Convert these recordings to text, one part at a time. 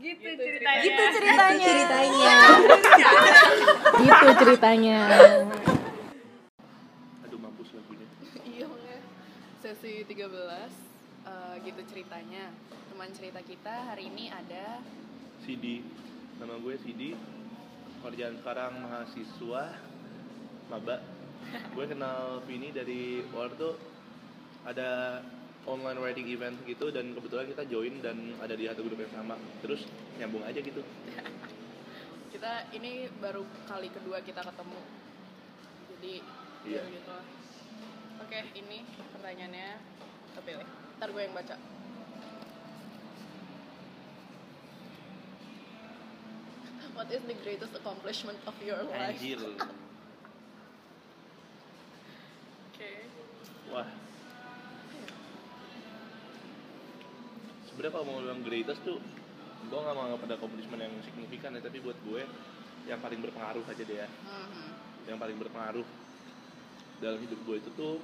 Gitu ceritanya. Aduh mampus lagunya. Iya makanya. Sesi 13 gitu ceritanya. Teman cerita kita hari ini ada Sidi. Nama gue Sidi. Kerjaan sekarang mahasiswa maba. Gue kenal Vini dari waktu itu ada online writing event gitu, dan kebetulan kita join dan ada di satu grup yang sama. Terus nyambung aja gitu. kita ini baru kali kedua kita ketemu. Jadi Iya. gitu. Oke, ini pertanyaannya kita pilih. Ntar gue yang baca. What is the greatest accomplishment of your life? Anjir. Oke. Wah. Sebenarnya kalau mau bilang greatest tuh, gue nggak menganggap ada accomplishment yang signifikan ya, tapi buat gue yang paling berpengaruh aja deh ya. Yang paling berpengaruh dalam hidup gue itu tuh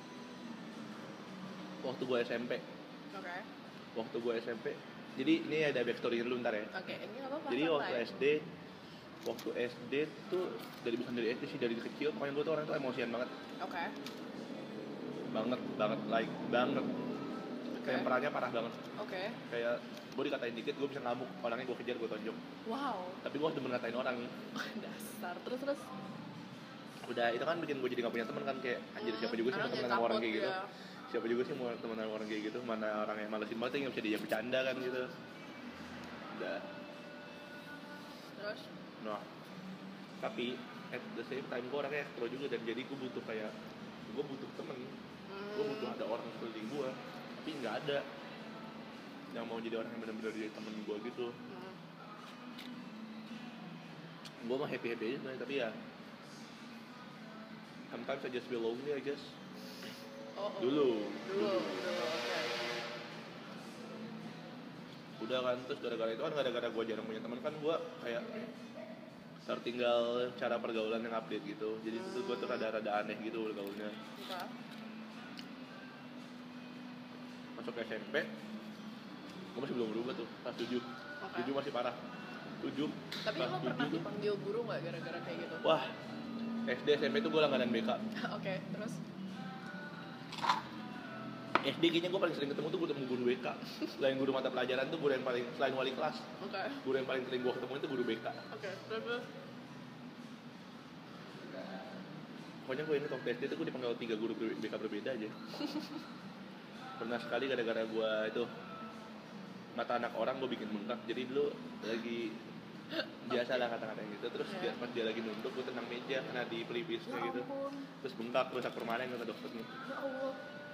waktu gue SMP. Oke. Waktu gue SMP. Jadi ini ada backstory dulu ntar ya. Oke, ini nggak apa-apa. Jadi santai. waktu SD tuh bukan dari SD sih, dari kecil pokoknya gue tuh orang tuh emosian banget. Oke. Banget, banget. Kayak perannya parah banget. Oke. Kayak gue dikatain dikit gue bisa ngamuk, orangnya gue kejar, gue tonjok. Wow. Tapi gue harus demen ngatain orang. Dasar. Terus. Udah itu kan bikin gue jadi gak punya teman kan, kayak anjir siapa juga sih mau temenan sama orang kayak gitu. Siapa juga sih mau temenan sama orang kayak gitu, mana orang yang malesin banget yang gak bisa diajak bercanda kan gitu. Udah. Terus? Nah, tapi at the same time gue orangnya ekstro juga, dan jadi gue butuh temen. Gue butuh ada orang sekeliling gue, tapi nggak ada yang mau jadi orang yang benar-benar jadi temen gue gitu. Gue mah happy aja sebenarnya, tapi ya sometimes I just feel lonely, I guess. Dulu. Oke. Udah kan, terus gara-gara itu kan, gara-gara gue jarang punya teman kan, gue kayak tertinggal cara pergaulan yang update gitu. Jadi itu gue tuh rada-rada aneh gitu pergaulannya. Masuk ke SMP, gue masih belum berubah tuh, kelas 7. 7 masih parah. 7. Tapi lo pernah dipanggil guru nggak gara-gara kayak gitu? Wah, SD SMP tuh gue langganan BK. Oke, terus? SD kayaknya gue paling sering ketemu tuh guru BK. Selain guru mata pelajaran tuh guru yang paling, selain wali kelas. Oke. Guru yang paling sering gue ketemu itu guru BK. Oke, terus? Pokoknya gue ini waktu SD tuh gue dipanggil 3 guru BK berbeda aja. Pernah sekali gara-gara gue itu mata anak orang gue bikin bengkak. Jadi dulu lagi biasa lah kata-kata gitu. Terus pas dia lagi nunduk gue tendang meja kena di pelipisnya gitu. Terus bengkak, rusak permanen kata dokternya. Ya Allah.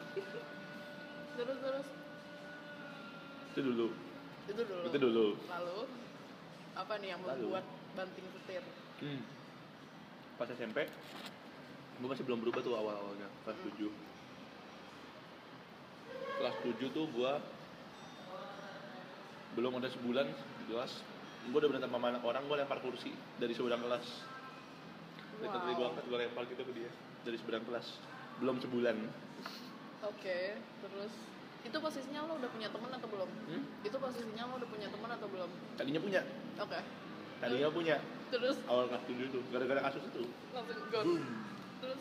Terus? Itu dulu. Lalu apa nih yang membuat banting setir? Pas SMP gue masih belum berubah tuh awal-awalnya, kelas 7. Kelas 7 tuh gue belum ada sebulan di kelas, gue udah berantem sama anak orang, gue lempar kursi dari seberang kelas. Literally gue angkat, gue lempar gitu ke dia dari seberang kelas. Belum sebulan. Oke, terus itu posisinya lo udah punya teman atau belum? Itu posisinya lo udah punya teman atau belum? Tadinya punya. Oke. Tadinya punya. Terus? Awal kelas 7 tuh, gara-gara kasus itu. Langsung gone. Terus?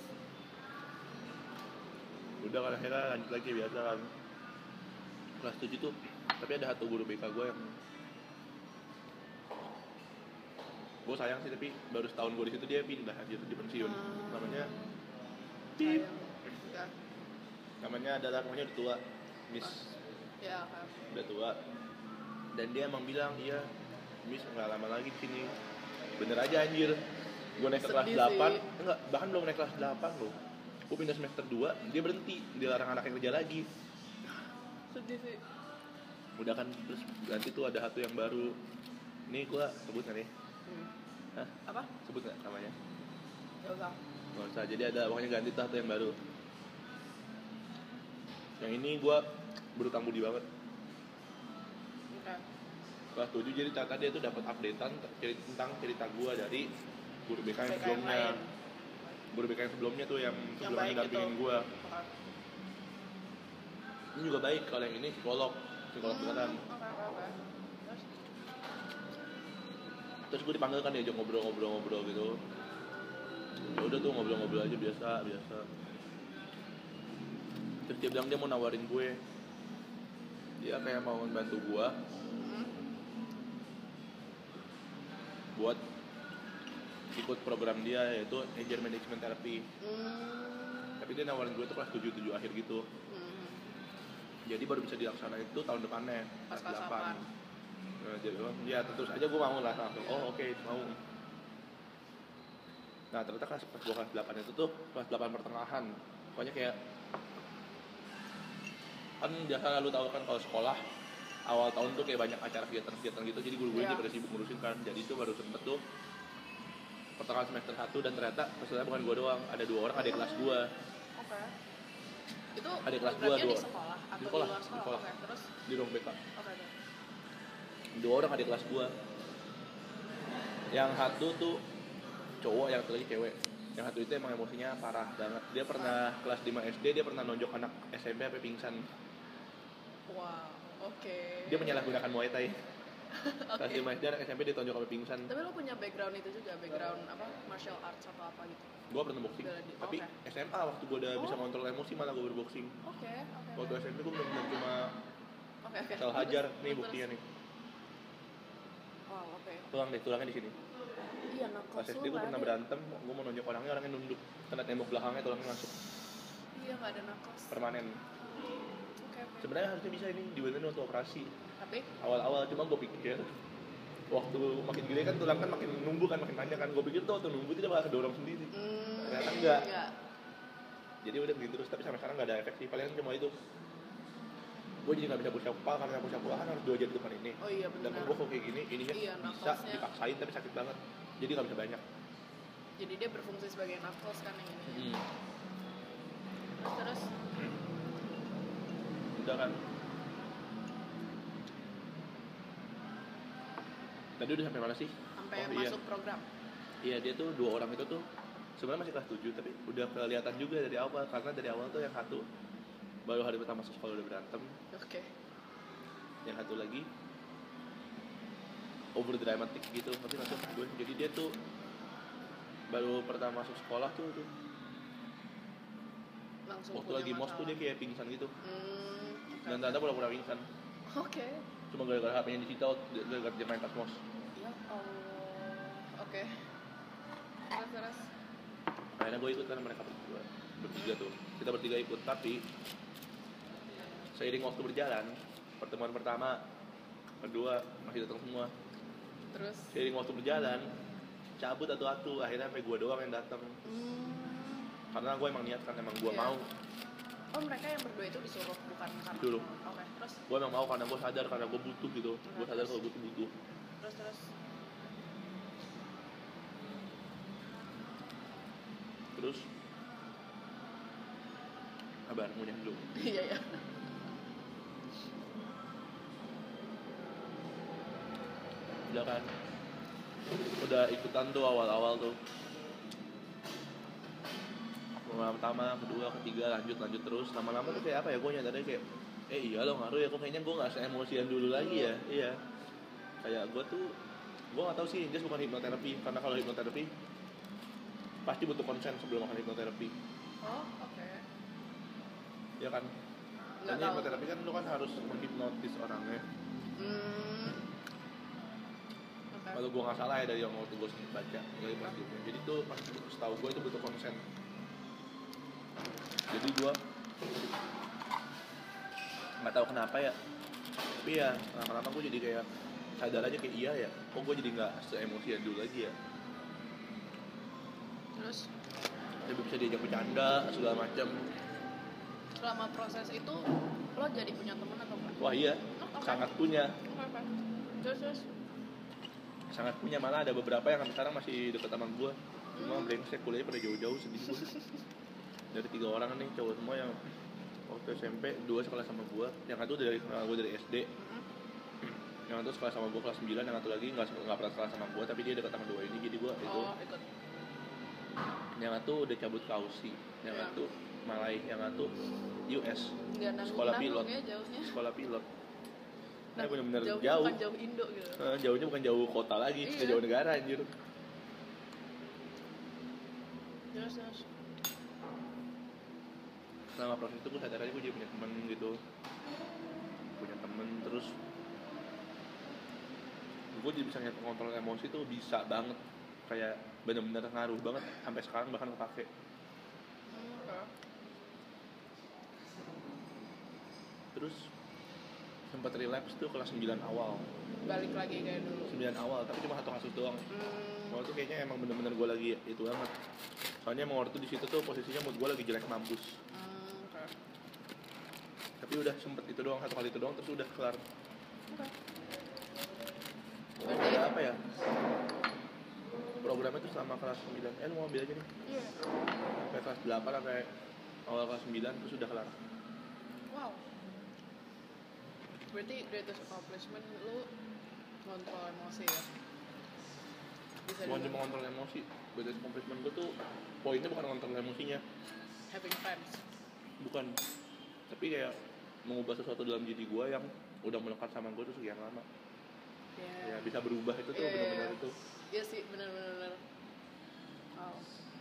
Udah kan akhirnya lanjut lagi biasa kan. Kelas 7 tuh, tapi ada satu guru BK gue yang gue sayang sih, tapi baru setahun gue di situ dia pindah aja tuh, di pensiun. Namanya Pip. Namanya udah tua, Miss. Ya, kan. Udah tua. Dan dia emang bilang, iya, Miss nggak lama lagi di sini. Bener aja anjir. Gue naik ke kelas 8, enggak, bahkan belum naik kelas 8 loh. Gue pindah semester 2, dia berhenti, dilarang anaknya kerja lagi. Sedih sih. Udah kan, terus ganti tuh ada satu yang baru. Ini gue sebut nggak nih? Hah? Apa? Sebut nggak namanya? Nggak usah. Jadi ada pokoknya ganti tuh satu yang baru. Yang ini gue berutang budi banget. Oke. Kelas 7 jadi ternyata dia tuh dapat updatean tentang cerita gue dari guru BK yang sebelumnya. Guru BK yang sebelumnya tuh yang sebelumnya dampingin gue. Ini juga baik, kalau yang ini psikolog beneran. Terus gue dipanggil kan diajak ngobrol gitu. Ya udah tuh ngobrol-ngobrol aja biasa. Terus dia bilang dia mau nawarin gue, dia kayak mau bantu gue buat ikut program dia, yaitu Anger Management Therapy. Tapi dia nawarin gue tuh kelas 7 akhir gitu. Jadi baru bisa dilaksanain itu tahun depannya, kelas 8. Nah, dia bilang, ya tentu saja gue mau lah langsung. Oh oke, mau. Nah ternyata pas gue kelas 8 itu tuh kelas 8 pertengahan. Pokoknya kayak kan biasa lu tahu kan kalau sekolah awal tahun tuh kayak banyak acara kegiatan gitu, jadi guru gue juga pada sibuk ngurusin kan. Jadi itu baru sempet tuh pertengahan semester 1 dan ternyata maksudnya bukan gue doang, ada 2 orang adik kelas gue. Oke. Itu adik kelas gue di sekolah atau di luar sekolah? Oke, terus di ruang BK. Oke. 2 orang adik kelas gue. Yang satu tuh cowok, yang satu lagi cewek. Yang satu itu emang emosinya parah banget. Dia pernah kelas 5 SD, dia pernah nonjok anak SMP sampai pingsan. Wow, oke. Dia menyalahgunakan Muay Thai. Kelas 5 SD anak SMP dia tonjok sampai pingsan. Tapi lo punya background itu juga, background apa? Martial arts atau apa gitu? Gue pernah boxing, tapi SMA waktu gue udah bisa kontrol emosi malah gue berboxing. Oke. Waktu SMP gue benar-benar cuma salah hajar. Nih buktinya nih. Wow, oke. Tulangnya di sini. Iya, nakal. Pas SD gue pernah berantem, gue mau nonjok orangnya nunduk, kena tembok belakangnya, tulangnya masuk. Iya, nggak ada nakal. Permanen. Oke. Sebenarnya harusnya bisa ini dibenerin waktu operasi. Tapi awal-awal cuma gue pikir waktu makin gede kan tulang kan makin numbuh kan, makin panjang kan, gue pikir tuh waktu numbuh tidak bakal kedorong sendiri. Ternyata enggak. Jadi udah begitu terus, tapi sampai sekarang nggak ada efek sih, paling cuma itu gue jadi nggak bisa push up pull karena push up pull kan harus 2 jam depan ini. Oh iya benar. Dan gue kok kayak gini, ininya bisa dipaksain tapi sakit banget, jadi nggak bisa banyak. Jadi dia berfungsi sebagai knuckles kan yang ini. Terus udah kan. Tadi udah sampai mana sih? Sampai masuk program. Iya, dia tuh 2 orang itu tuh sebenarnya masih kelas 7 tapi udah kelihatan juga dari awal, karena dari awal tuh yang satu baru hari pertama masuk sekolah udah berantem. Oke. Yang satu lagi over dramatic gitu, tapi masuk gue. Jadi dia tuh baru pertama masuk sekolah tuh langsung waktu lagi mos tuh dia kayak pingsan gitu. Dan ternyata pura-pura pingsan. Oke. Cuma gara-gara HP-nya disita, gara-gara dia main pas mos. Ya Allah. Oke. Terus. Akhirnya gue ikut karena mereka bertiga tuh. Kita bertiga ikut, tapi seiring waktu berjalan, pertemuan pertama, kedua masih datang semua. Terus seiring waktu berjalan, cabut satu-satu, akhirnya sampai gue doang yang datang. Karena gue emang niat kan, emang gue mau. Oh, mereka yang berdua itu disuruh bukan karena disuruh. Oke, terus Gue emang mau karena gue sadar, karena gue butuh gitu. Gue sadar kalau gue butuh. Terus kabar ngunyah dulu. Iya. Udah kan, udah ikutan tuh awal-awal tuh. Pertama, kedua, ketiga, lanjut terus. Lama-lama tuh kayak apa ya, gue nyadarnya kayak iya lo ngaruh ya, kok kayaknya gue gak se-emosian dulu lagi ya. Iya, kayak gue gak tahu sih, just bukan hipnoterapi. Karena kalau hipnoterapi pasti butuh konsen sebelum makan hipnoterapi. Oh, oke. Ya kan, karena hipnoterapi kan lu kan harus menghipnotis orangnya. Kalau gue nggak salah ya dari yang waktu gue sempet baca dari masjidnya. Jadi tuh pas setahu gue itu butuh konsen. Jadi gue nggak tahu kenapa ya, tapi ya lama-lama gue jadi kayak sadar aja kayak iya ya, kok gue jadi nggak se-emosian dulu lagi ya. Terus lebih bisa diajak bercanda segala macam. Selama proses itu lo jadi punya teman atau enggak? Wah iya, sangat punya. Terus sangat punya, malah ada beberapa yang sekarang masih deket sama gue. Cuma brengsek kuliahnya pada jauh-jauh, sedih gue. Dari 3 orang nih cowok semua yang waktu SMP 2 sekolah sama gue. Yang satu dari gue dari SD. Yang satu sekolah sama gue kelas 9, yang satu lagi nggak pernah sekolah sama gue tapi dia dekat sama 2 ini, jadi gue itu. Ikut. Yang satu udah cabut ke Aussie, yang satu Malai, yang satu US. Sekolah pilot. Sekolah pilot. bener-bener jauhnya jauh. bukan jauh Indo gitu. Jauhnya bukan jauh kota lagi, Iya. jauh negara anjir. Terus Selama proses itu gue sadar aja gue jadi punya temen gitu, terus gue jadi bisa ngontrol emosi tuh bisa banget, kayak bener-bener ngaruh banget sampai sekarang bahkan kepake. Terus sempat relapse tuh kelas 9 awal. Balik lagi kayak dulu. 9 awal, tapi cuma satu kasus doang. Waktu itu kayaknya emang bener-bener gue lagi itu banget. Soalnya emang waktu itu di situ tuh posisinya mood gue lagi jelek mampus. Tapi udah sempet itu doang, satu kali itu doang, terus udah kelar. Berarti apa ya? Programnya tuh selama kelas 9. Lu mau ambil aja nih. Iya. Sampai kelas 8 sampai awal kelas 9 terus udah kelar. Wow. Berarti greatest accomplishment lu ngontrol emosi ya? Bisa Bukan dibilang cuma ngontrol emosi, greatest accomplishment gue tuh poinnya bukan ngontrol emosinya, having friends. bukan, tapi kayak mengubah sesuatu dalam diri gue yang udah melekat sama gue tuh sekian lama. Ya bisa berubah itu tuh benar-benar itu. Iya sih, benar-benar. Wow.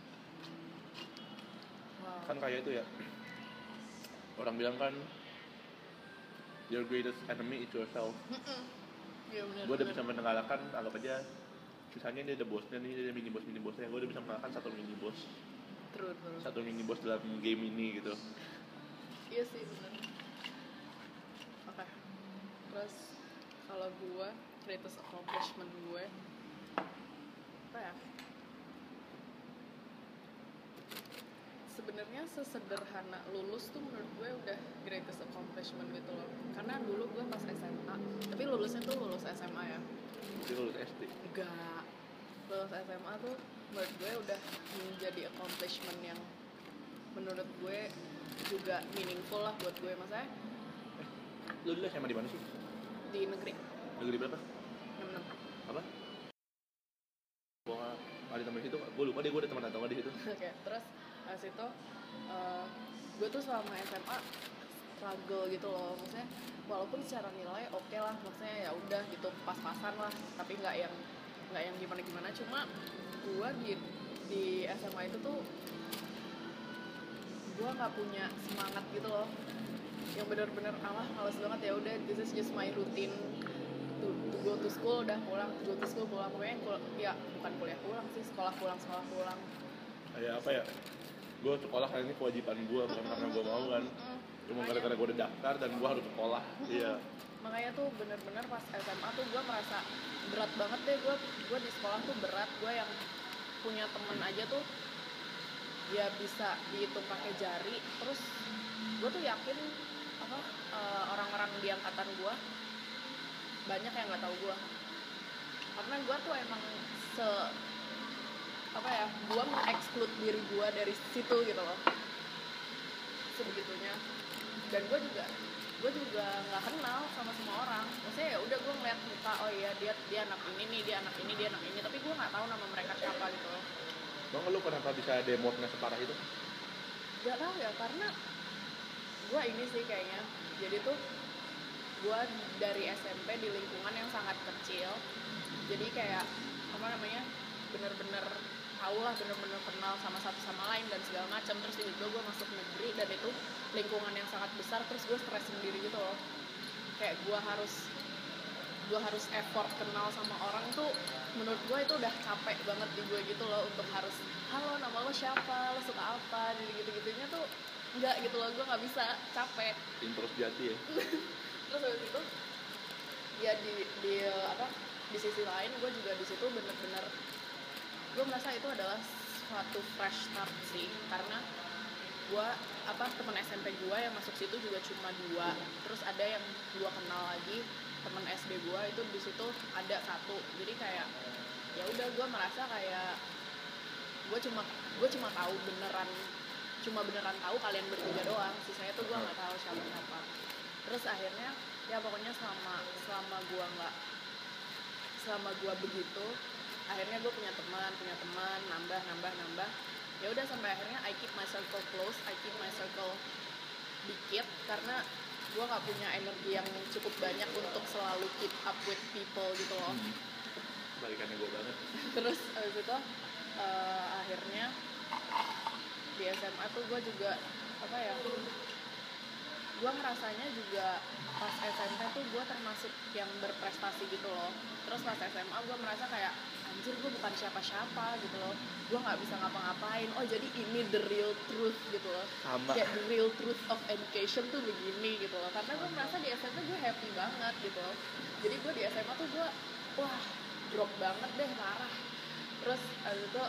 Kan kayak itu ya, orang bilang kan your greatest enemy is yourself. Iya benar. Gue udah bisa mengalahkan, anggap aja misalnya dia ada bosnya nih, dia ada mini bosnya, gue udah bisa mengalahkan satu mini boss. True. Satu mini boss dalam game ini gitu. Iya sih benar. Oke. Terus kalau gue greatest accomplishment gue apa ya? Sebenarnya sesederhana lulus tuh menurut gue udah greatest accomplishment gitu loh. Karena dulu gue pas SMA, tapi lulusnya tuh lulus SMA ya. Jadi lulus SD. Enggak. Lulus SMA tuh menurut gue udah menjadi accomplishment yang menurut gue juga meaningful lah buat gue. Maksudnya Lu dulu SMA di mana sih? di negeri Negeri berapa? 66. Apa? Gua ada teman situ, gue lupa deh gue ada teman atau nggak di situ. Oke, terus habis itu gue tuh selama SMA struggle gitu loh. Maksudnya walaupun secara nilai oke lah, maksudnya ya udah gitu pas-pasan lah, tapi nggak yang gimana-gimana. Cuma gue di SMA itu tuh gue nggak punya semangat gitu loh, yang bener-bener males banget, ya udah this is just my routine to go to school, udah pulang, go to school, pulang, pokoknya ya bukan kuliah pulang sih, sekolah pulang. Kayak apa ya? Gue sekolah karena ini kewajiban gue, bukan karena gue mau kan. Cuma gara-gara gue udah daftar dan gue harus sekolah. Iya. Makanya tuh bener-bener pas SMA tuh gue merasa berat banget deh, gue di sekolah tuh berat. Gue yang punya temen aja tuh ya bisa dihitung pakai jari. Terus gue tuh yakin orang-orang di angkatan gue banyak yang nggak tahu gue, karena gue tuh emang gue mengeksklud diri gue dari situ gitu loh, sebegitunya. Dan gue juga nggak kenal sama semua orang. Maksudnya ya udah gue ngeliat muka, oh iya dia anak ini nih, dia anak ini, tapi gue nggak tahu nama mereka siapa gitu loh. Bang, lu kenapa bisa demotnya separah itu? Gak tahu ya, karena gue ini sih kayaknya, jadi tuh gue dari SMP di lingkungan yang sangat kecil, jadi kayak bener-bener tahu lah, bener-bener kenal sama satu sama lain dan segala macam. Terus tiba-tiba gue masuk negeri dan itu lingkungan yang sangat besar, terus gue stres sendiri gitu loh, kayak gue harus effort kenal sama orang tuh, menurut gue itu udah capek banget di gue gitu loh, untuk harus halo nama lo siapa, lo suka apa, gitu-gitunya tuh enggak gitu loh, gue nggak bisa, capek. Intros jati ya. Terus habis itu ya di sisi lain gue juga di situ bener-bener gue merasa itu adalah suatu fresh start sih, karena gue teman SMP gue yang masuk situ juga cuma 2, terus ada yang gue kenal lagi teman SD gue itu di situ ada 1, jadi kayak ya udah gue merasa kayak gue cuma tahu beneran tahu kalian bertiga doang, sisanya tuh gue nggak tahu siapa. Terus akhirnya ya pokoknya selama gue begitu, akhirnya gue punya teman nambah, ya udah sampai akhirnya I keep my circle close, I keep my circle dikit, karena gue nggak punya energi yang cukup banyak untuk selalu keep up with people gitu loh. Balikannya gue banget. Terus abis itu akhirnya di SMA tuh gue juga apa ya, gue ngerasanya juga pas SMP tuh gue termasuk yang berprestasi gitu loh. Terus pas SMA gue merasa kayak anjir gue bukan siapa-siapa gitu loh, gue nggak bisa ngapa-ngapain. Oh jadi ini the real truth gitu loh. Sama. Kayak the real truth of education tuh begini gitu loh. Karena gue merasa di SMP gue happy banget gitu loh. Jadi gue di SMA tuh gue wah drop banget deh parah. Terus abis itu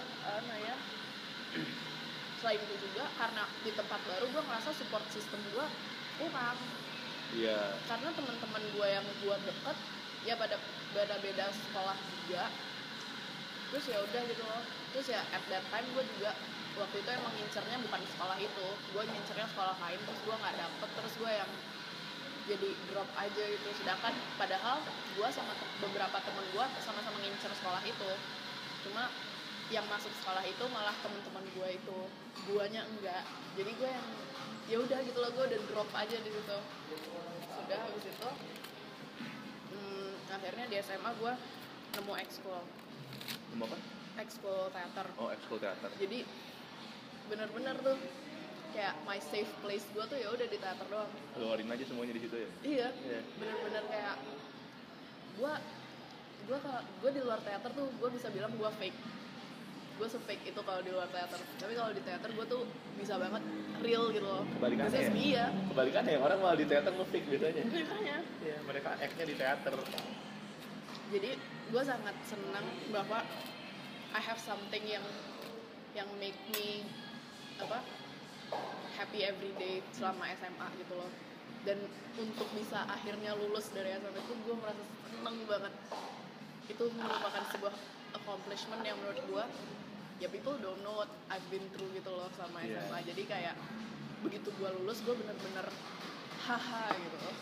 selain itu juga karena di tempat baru gue ngerasa support system gue kurang. Iya. Karena teman-teman gue yang gue deket ya pada beda sekolah juga. Terus ya udah gitu loh. Terus ya at that time gue juga waktu itu emang ngincernya bukan sekolah itu, gue ngincernya sekolah lain. Terus gue nggak dapet, terus gue yang jadi drop aja gitu. Sedangkan padahal gue sama beberapa temen gue sama-sama ngincer sekolah itu, cuma yang masuk sekolah itu malah teman-teman gue itu, guanya enggak. Jadi gue yang ya udah gitu loh, gue udah drop aja di situ. Sudah habis itu akhirnya di SMA gue nemu ekskul. Nemu apa? Ekskul teater. Oh, ekskul teater. Jadi bener-bener tuh kayak my safe place gue tuh ya udah di teater doang. Keluarin aja semuanya di situ ya. Iya. Yeah. Bener-bener kayak gue di luar teater tuh gue bisa bilang gue fake. Gue se-fake itu kalau di luar teater. Tapi kalau di teater gue tuh bisa banget real gitu loh. Kebalikannya ya? Iya. Kebalikannya orang malah di teater nge-fake biasanya. Makanya. Iya, mereka act-nya di teater. Jadi gue sangat senang bahwa I have something yang make me happy every day selama SMA gitu loh. Dan untuk bisa akhirnya lulus dari SMA itu gue merasa seneng banget. Itu merupakan sebuah accomplishment yang menurut gue ya people don't know what I've been through gitu loh sama SMA. Jadi kayak begitu gue lulus gue bener-bener haha gitu loh.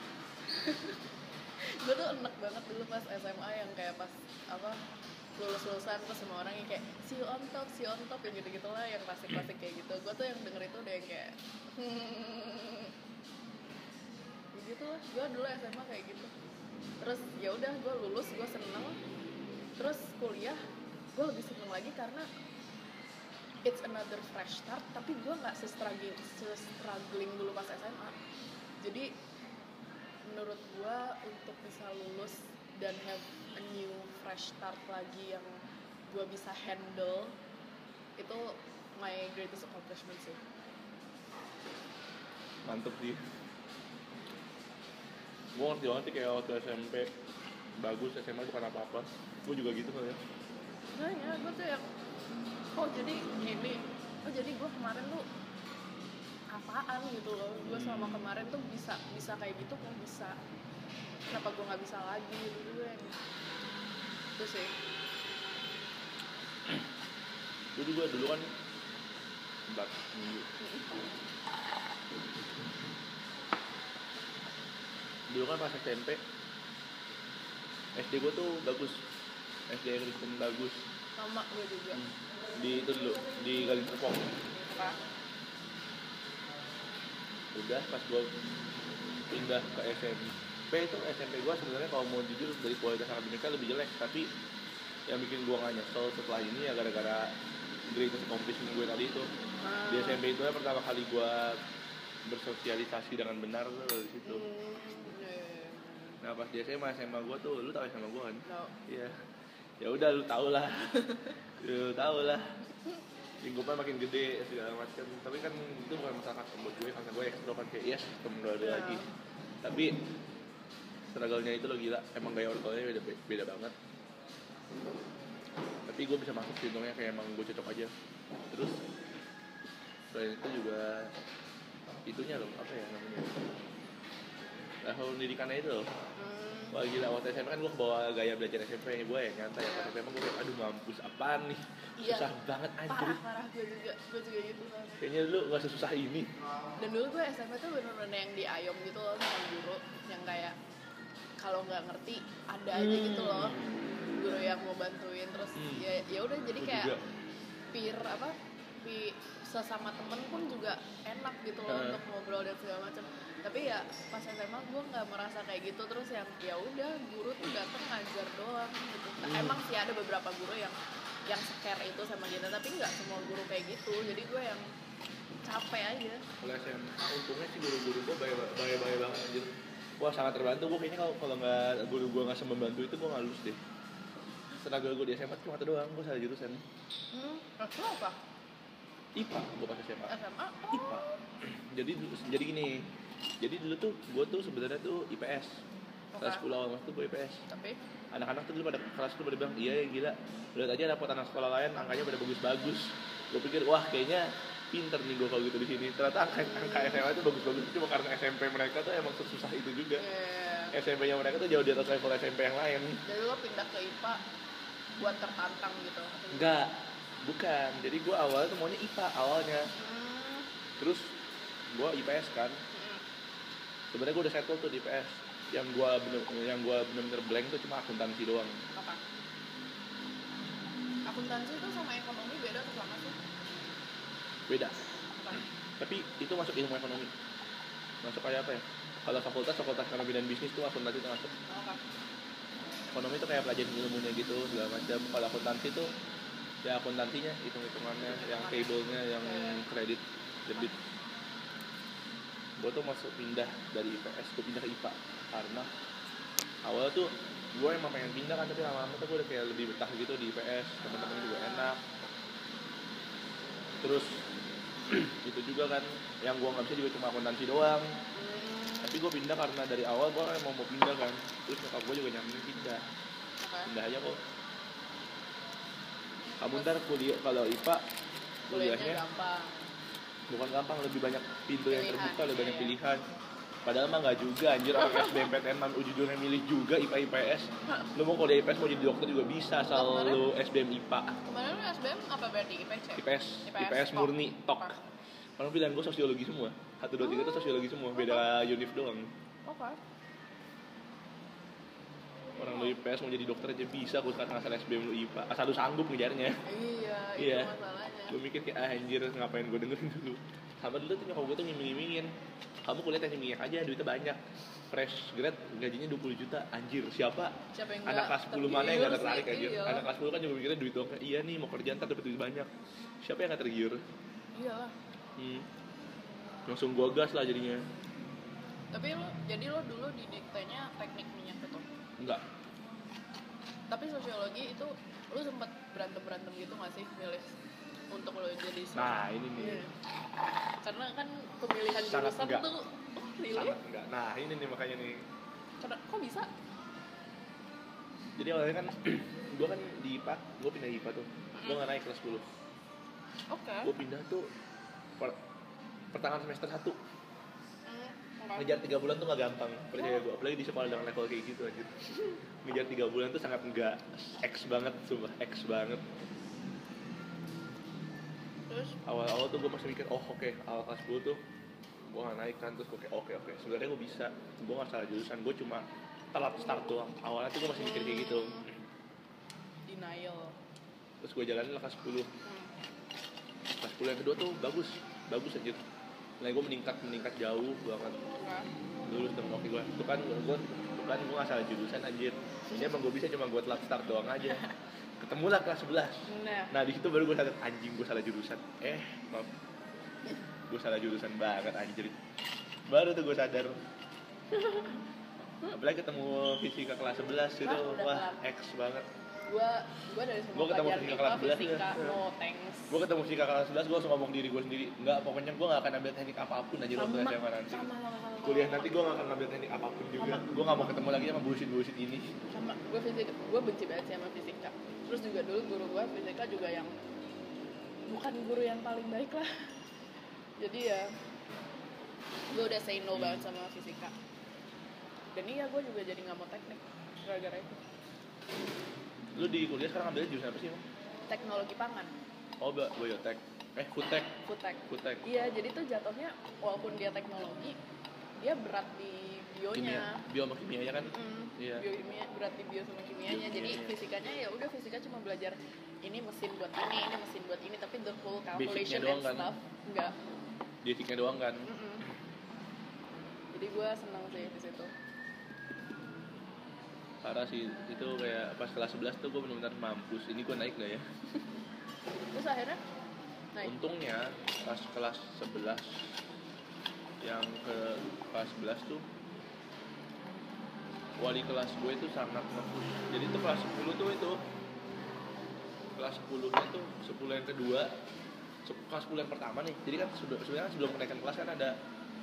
Gue tuh enak banget dulu pas SMA yang kayak pas lulus-lulusan terus semua orang yang kayak see you on top yang gitu-gitu lah, yang klasik-klasik kayak gitu. Gue tuh yang denger itu udah yang kayak gitu lah. Gue dulu SMA kayak gitu. Terus ya udah gue lulus, gue seneng. Terus kuliah gue lebih seneng lagi karena it's another fresh start, tapi gue nggak se-struggling dulu pas SMA. Jadi menurut gue untuk bisa lulus dan have a new fresh start lagi yang gue bisa handle, itu my greatest accomplishment sih. Mantep sih. Gue ngerti banget sih kayak waktu SMP bagus, SMA bukan apa-apa. Gue juga gitu kali ya. Nah ya, gue tuh yang oh jadi gini, oh jadi gue kemarin tuh apaan gitu loh. Gue selama kemarin tuh bisa kayak gitu, kok bisa. Kenapa gue nggak bisa lagi gitu gue yang itu sih. Gue juga dulu kan bentar, dulu kan pas SMP SD gue tuh bagus, SD Kristen bagus. Sama gue juga. Di itu dulu di Galin Serpong. Apa? Udah pas gue pindah ke SMP itu SMP gue sebenarnya kalau mau jujur dari kualitas akademiknya lebih jelek, tapi yang bikin gue gak nyesel setelah ini ya gara-gara greatest accomplishment gue tadi itu. Di SMP itu ya pertama kali gue bersosialisasi dengan benar tuh di situ. Nah pas di SMA gue tuh, lu tau SMA gue kan? Tau. Iya. Ya udah lu tau lah. Lu tau lah. Lingkupnya makin gede segala macam. Tapi kan itu bukan masalah custom buat gue, karena gue ekstrovert kayak yes custom gak ada lagi. Tapi struggle-nya itu lo gila. Emang gaya orangnya beda banget. Tapi gue bisa masuk sih, untungnya kayak emang gue cocok aja. Terus selain itu juga itunya loh, apa ya namanya? Level pendidikannya itu loh. Wah gila, waktu SMP kan gue kebawa gaya belajar SMP gue ya nyantai ya. Pas SMP gue kayak aduh mampus apaan nih. Iya, susah banget anjir. Parah gue juga gitu kan. Kayaknya dulu gak sesusah ini. Dan dulu gue SMP tuh bener-bener yang diayom gitu loh sama guru, yang kayak kalau nggak ngerti ada aja gitu loh guru yang mau bantuin. Terus ya udah jadi Gue kayak juga. peer sesama temen pun juga enak gitu loh untuk ngobrol dan segala macam. Tapi ya pas SMA gue nggak merasa kayak gitu, terus yang ya udah guru tuh datang ngajar doang gitu. Emang sih ada beberapa guru yang scare itu sama kita, tapi nggak semua guru kayak gitu. Jadi gue yang capek aja. Kalau SMA untungnya sih guru-guru gue baik banget anjir. Wah sangat terbantu. Gue kayaknya kalau nggak guru gue nggak membantu itu gue nggak lulus deh. Tenaga gue di SMA cuma satu doang, gue salah jurusan. Lo apa? IPA gue pas SMA. SMA? IPA. Jadi gini. Jadi dulu tuh gue tuh sebenarnya tuh IPS. Kelas 10 awal masuk tuh gue IPS. Tapi anak-anak tuh dulu pada kelas tuh pada bilang iya ya gila. Lihat aja rapot anak sekolah lain angkanya pada bagus-bagus. Gue pikir wah kayaknya pinter nih gue kalau gitu di sini. Ternyata angka SMA itu bagus-bagus cuma karena SMP mereka tuh emang susah itu juga. SMP-nya mereka tuh jauh di atas level SMP yang lain. Jadi lo pindah ke IPA buat tertantang gitu? Enggak, bukan. Jadi gue awalnya tuh maunya IPA awalnya. Terus gue IPS kan. Sebenarnya gue udah settle tuh di IPS. Yang gue bener-bener blank tuh cuma akuntansi doang. Apa? Akuntansi tuh sama ekonomi beda atau sama sih? Beda. Apa? Tapi itu masuk ilmu ekonomi. Masuk kayak apa ya? Kalau fakultas ekonomi dan bisnis tuh akuntansi itu masuk. Apa? Ekonomi itu kayak pelajaran ilmunya gitu segala macam. Kalau akuntansi tuh ya akuntansinya, hitung-hitungannya, yang table-nya, yang kredit, debit. Gue tuh masuk pindah dari IPS, gue pindah ke IPA karena awal tuh gue emang pengen pindah kan, tapi lama-lama tuh gue udah kayak lebih betah gitu di IPS, teman-teman juga enak. Terus itu juga kan yang gue nggak bisa juga cuma akuntansi doang. Tapi gue pindah karena dari awal gue emang mau pindah kan. Terus nyokap gue juga nyaranin pindah aja kok. Kamu ntar kuliah kalau IPA kuliahnya gampang. Bukan gampang, lebih banyak pintu yang terbuka, lebih banyak pilihan. Padahal mah nggak juga anjir, orang SBMPTN ujung-ujungnya milih juga IPA IPS. Lu mau kuliah IPS mau jadi dokter juga bisa asal lu SBM IPA. Kemarin lu SBM apa berarti IPC? IPS murni tok. Orang bilang gue sosiologi semua. 1 2 3 itu sosiologi semua, beda univ doang. Oke. Orang lu IPS mau jadi dokter aja bisa, gue sekarang asal SBM lu IPA. Asal lu sanggup ngejarnya. Iya, itu masalahnya. Gue mikir kayak anjir ngapain gue dengerin dulu. Sama dulu tuh nyokap gue tuh ngiming-ngimingin, kamu kuliah teknik minyak aja, duitnya banyak. Fresh grad gajinya 20 juta, anjir siapa yang anak kelas 10 mana yang gak tertarik anjir. Iya. Anak kelas 10 kan juga mikirnya duit doang. Iya nih mau kerja ntar dapet duit banyak, siapa yang gak tergiur? Iyalah. Langsung gue gas lah jadinya. Tapi lo dulu didiktenya teknik minyak itu? Enggak. Tapi sosiologi itu lo sempet berantem gitu gak sih milih untuk lo jadi sosiologi? Nah ini nih. Karena kan pemilihan sangat jurusan enggak. tuh Sangat enggak. Nah ini nih makanya nih. Kok bisa? Jadi awalnya kan gue kan di IPA, gue pindah IPA tuh. Gue gak naik kelas 10. Oke. Gue pindah tuh pertengahan semester 1. Ngejar 3 bulan tuh gak gampang, percaya gue. Apalagi di sekolah dengan level kayak gitu anjir. Ngejar 3 bulan tuh sangat enggak X banget, sumpah X banget. Terus? Awal-awal tuh gue masih mikir, oke, awal kelas 10 tuh gue gak naik kan. Terus gue kayak oke. Sebenarnya gue bisa, gue gak salah jurusan, gue cuma telat start doang. Awalnya tuh gue masih mikir kayak gitu. Denial. Terus gue jalanin lah kelas 10. Kelas 10 yang kedua tuh bagus anjir. Nilai gue meningkat jauh banget. Lulus dengan oke gue. Itu kan gue gak salah jurusan anjir. Ini emang gue bisa cuma gue telat start doang aja. Ketemulah kelas 11. Nah di situ baru gue sadar anjing gue salah jurusan. Maaf. Gue salah jurusan banget anjir. Baru tuh gue sadar. Apalagi ketemu fisika kelas 11 itu wah X banget. Gue dari semua ketemu pelajaran fisika kelas 11 fisika, no thanks. Gue ketemu fisika kelas 11, gue langsung ngomong diri gue sendiri, enggak, pokoknya gue gak akan ambil teknik apapun aja waktu SMA nanti. Sama. Kuliah nanti gue gak akan ambil teknik apapun juga. Gue gak mau ketemu lagi sama bullshit ini. Sama, gue benci banget sama fisika. Terus juga dulu guru gue fisika juga yang bukan guru yang paling baik lah. Jadi ya gue udah say no banget sama fisika. Dan iya gue juga jadi gak mau teknik gara-gara itu. Lu di kuliah sekarang ambilnya jurusan apa sih? Teknologi pangan. Oh, biotek. Foodtech. Iya, jadi tuh jatuhnya walaupun dia teknologi, dia berat di bionya. bio sama kimianya kan. Iya. Berat di bio sama kimianya. Jadi Iya. fisikanya ya udah, fisika cuma belajar ini mesin buat ini mesin buat ini, tapi the whole Basicnya calculation doang and kan? stuff enggak. Basicnya doang kan. Jadi gue seneng sih di situ. Parah sih itu, kayak pas kelas 11 tuh gue benar-benar mampus, ini gue naik gak ya. Terus akhirnya naik. Untungnya pas kelas 11 yang ke kelas 11 tuh wali kelas gue itu sangat nge-push. Jadi tuh kelas 10 tuh itu kelas 10 nya tuh 10 yang kedua, kelas 10 yang pertama nih. Jadi kan sebenarnya sebelum kenaikan kelas kan ada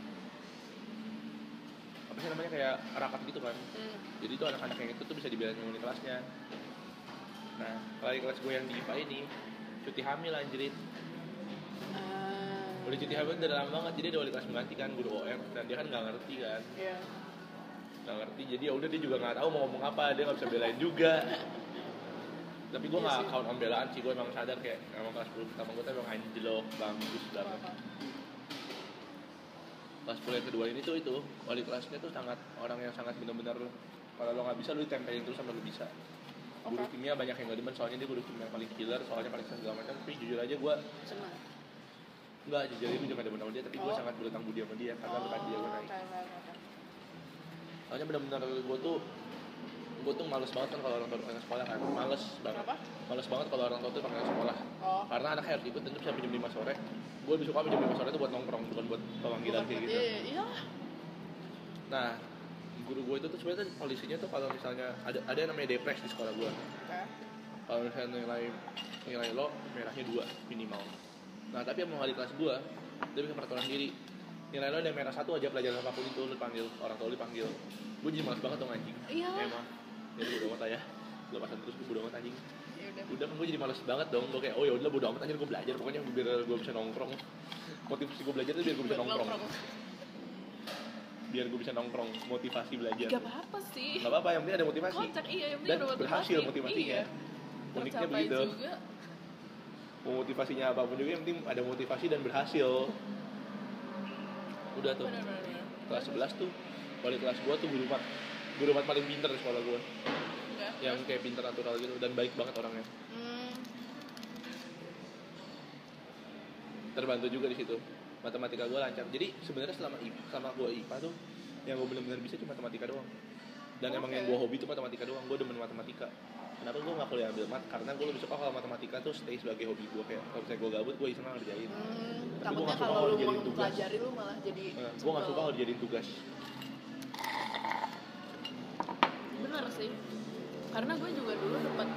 apa sih namanya, kayak rapat gitu kan. Jadi tuh anak-anak yang itu tuh bisa dibilang wali kelasnya. Nah, wali kelas gue yang di IPA ini cuti hamil anjrit. Udah cuti hamil udah lama banget, jadi ada wali kelas menggantikan guru OR, dan dia kan nggak ngerti kan. Iya. Nggak ngerti, jadi ya udah dia juga nggak tahu mau ngomong apa, dia nggak bisa belain juga. Tapi gue nggak count on belaan sih, gue emang sadar kayak emang kelas 10 pertama gue tuh emang anjlok bagus banget. Kelas 10 yang kedua ini tuh itu wali kelasnya tuh sangat orang yang sangat benar-benar kalau lo nggak bisa lo ditempelin terus sampai lo bisa. Guru kimia banyak yang nggak demen, soalnya dia guru kimia yang paling killer, soalnya paling segala macam. Tapi jujur aja gue senang. Enggak, jujur aja gue juga gak demen sama dia, tapi gue sangat berutang budi sama dia karena berkat dia gue naik. Soalnya benar-benar gue tuh males banget kan kalau orang tua pengen sekolah kan, males banget. Kenapa? Males banget kalau orang tua tuh pengen sekolah. Karena anaknya harus ikut tentu sampai jam 5 sore. Gue lebih suka sampai jam 5 sore itu buat nongkrong, bukan buat pemanggilan kayak gitu. Iya. Nah, guru gue itu tuh sebenarnya polisinya tuh kalau misalnya ada yang namanya depres di sekolah gue. Kalau misalnya nilai lo merahnya 2 minimal. Nah, tapi yang mau wali kelas gue, dia bikin peraturan diri. Nilai lo ada merah 1 aja, pelajaran apapun itu lo dipanggil, orang tua lo dipanggil. Gue jadi malas banget dong anjing. Iya. Emang. Ya udah amat ya. Lo pasan terus gue bodo amat anjing. Ya Udah kan gue jadi malas banget dong. Gue kayak oh ya udah bodo amat anjing, gue belajar pokoknya biar gue bisa nongkrong. Motivasi gue belajar itu biar gue bisa nongkrong. Biar gue bisa nongkrong, motivasi belajar. Gak apa-apa sih. Gak apa-apa, yang penting ada motivasi. Kocak, iya, yang penting dan ada motivasi. berhasil motivasinya. Iya. Uniknya Tercapai begitu. juga. Mau motivasinya apapun juga, yang penting ada motivasi dan berhasil. Udah tuh. Bener. Kelas 11 tuh wali kelas gua tuh guru mat paling pintar di sekolah gua. Yang kayak pintar natural gitu dan baik banget orangnya. Terbantu juga di situ. Matematika gua lancar. Jadi sebenarnya selama gua IPA tuh yang gua benar-benar bisa cuma matematika doang. Dan emang yang gua hobi tuh matematika doang. Gua demen matematika. Kenapa gue gak kuliah ambil mat? Karena gue lebih suka kalau matematika tuh stay sebagai hobi gue. Kayak kalau misalnya gue gabut, gue iseng ngerjain. Tapi gue gak suka kalau dijadiin tugas. Pelajari lu malah jadi gue gak suka kalau dijadiin tugas. Bener sih. Karena gue juga dulu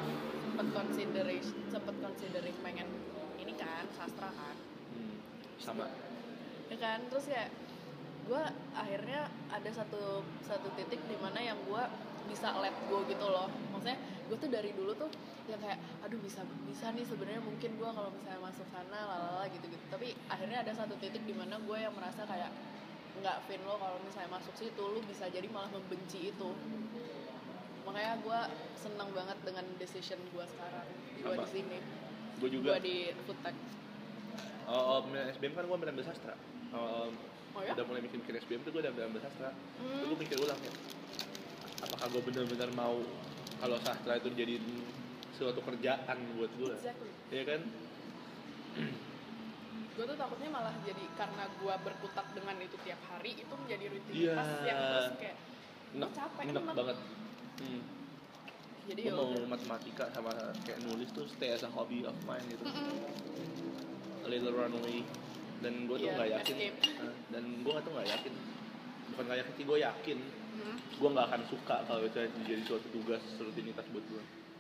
sempet considering pengen ini kan, sastra kan. Sama. Ya kan, terus kayak gue akhirnya ada satu titik di mana yang gue bisa let go gitu loh. Maksudnya gue tuh dari dulu tuh yang kayak aduh bisa nih sebenarnya mungkin gue kalau misalnya masuk sana lalala gitu tapi akhirnya ada satu titik di mana gue yang merasa kayak nggak Vin, lo kalau misalnya masuk situ lo bisa jadi malah membenci itu. Makanya gue seneng banget dengan decision gue sekarang. Gue di sini, gue juga gue di Foodtech. SBM kan gue ambil sastra. Udah mulai mikir SBM tuh gue udah ambil sastra. Terus gue mikir ulang ya, apakah gue benar-benar mau kalau sastra itu jadi suatu kerjaan buat gue? Exactly. Iya kan? Gue tuh takutnya malah jadi karena gue berkutat dengan itu tiap hari itu menjadi rutinitas yang terus kayak capek banget. Jadi gue mau matematika sama kayak nulis tuh stay as a hobby of mine gitu. A little runaway. Dan gue tuh nggak yakin. Dan gue tuh nggak yakin. Bukan nggak yakin sih, gue yakin. Gue nggak akan suka kalau itu jadi suatu tugas rutinitas buat gue.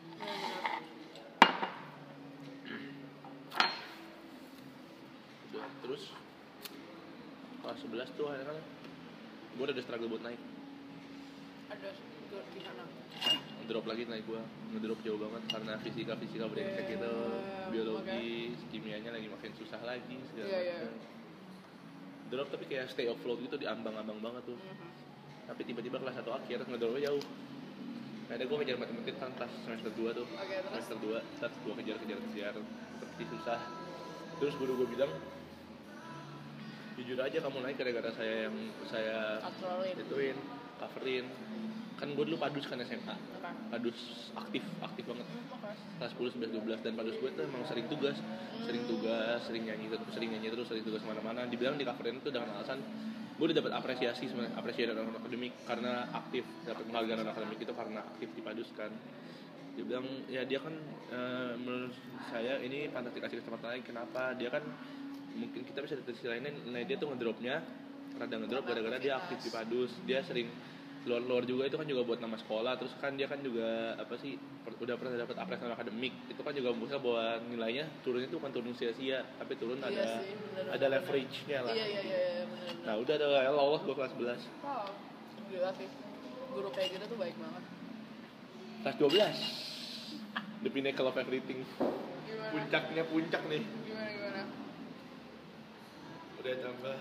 Udah, terus kelas 11 tuh akhirnya kan gue udah struggle buat naik. Ada di sana. Drop lagi naik gue, ngedrop jauh banget karena fisika brengsek gitu, biologi, kimianya lagi makin susah lagi segala macam. Drop tapi kayak stay afloat gitu di ambang-ambang banget tuh. Tapi tiba-tiba kelas 1 akhir ngedropnya jauh. Ada gue kejar matematika kan kelas semester 2 tuh. Semester 2, terus gue kejar seperti susah. Terus guru gue bilang, jujur aja kamu naik gara-gara saya ituin. coverin. Kan gue dulu padus kan SMA, Oke. padus aktif banget. Oke. Kelas 10, 11, 12 dan padus gue tuh emang sering tugas, sering nyanyi terus, sering tugas kemana-mana. Dibilang di coverin itu dengan alasan gue udah dapat apresiasi sebenarnya, apresiasi dari orang akademik karena aktif, dapat penghargaan orang akademik itu karena aktif di padus kan. Dia bilang ya dia kan menurut saya ini pantas dikasih kesempatan lagi. Kenapa? Dia kan mungkin kita bisa deteksi lainnya nilai dia tuh ngedropnya rada ngedrop gara-gara dia aktif di padus. Dia sering luar juga, itu kan juga buat nama sekolah. Terus kan dia kan juga apa sih udah pernah dapat apresiasi akademik, itu kan juga bisa bahwa nilainya turunnya itu bukan turun sia-sia tapi turun Iya ada sih, bener, ada leverage-nya lah. Iya bener. Nah udah ada lolos gue kelas 11. Wow, gila sih. Guru kayak gitu tuh baik banget. Kelas 12 the pinnacle of everything. Gimana? Puncak nih. Gimana? Udah tambah.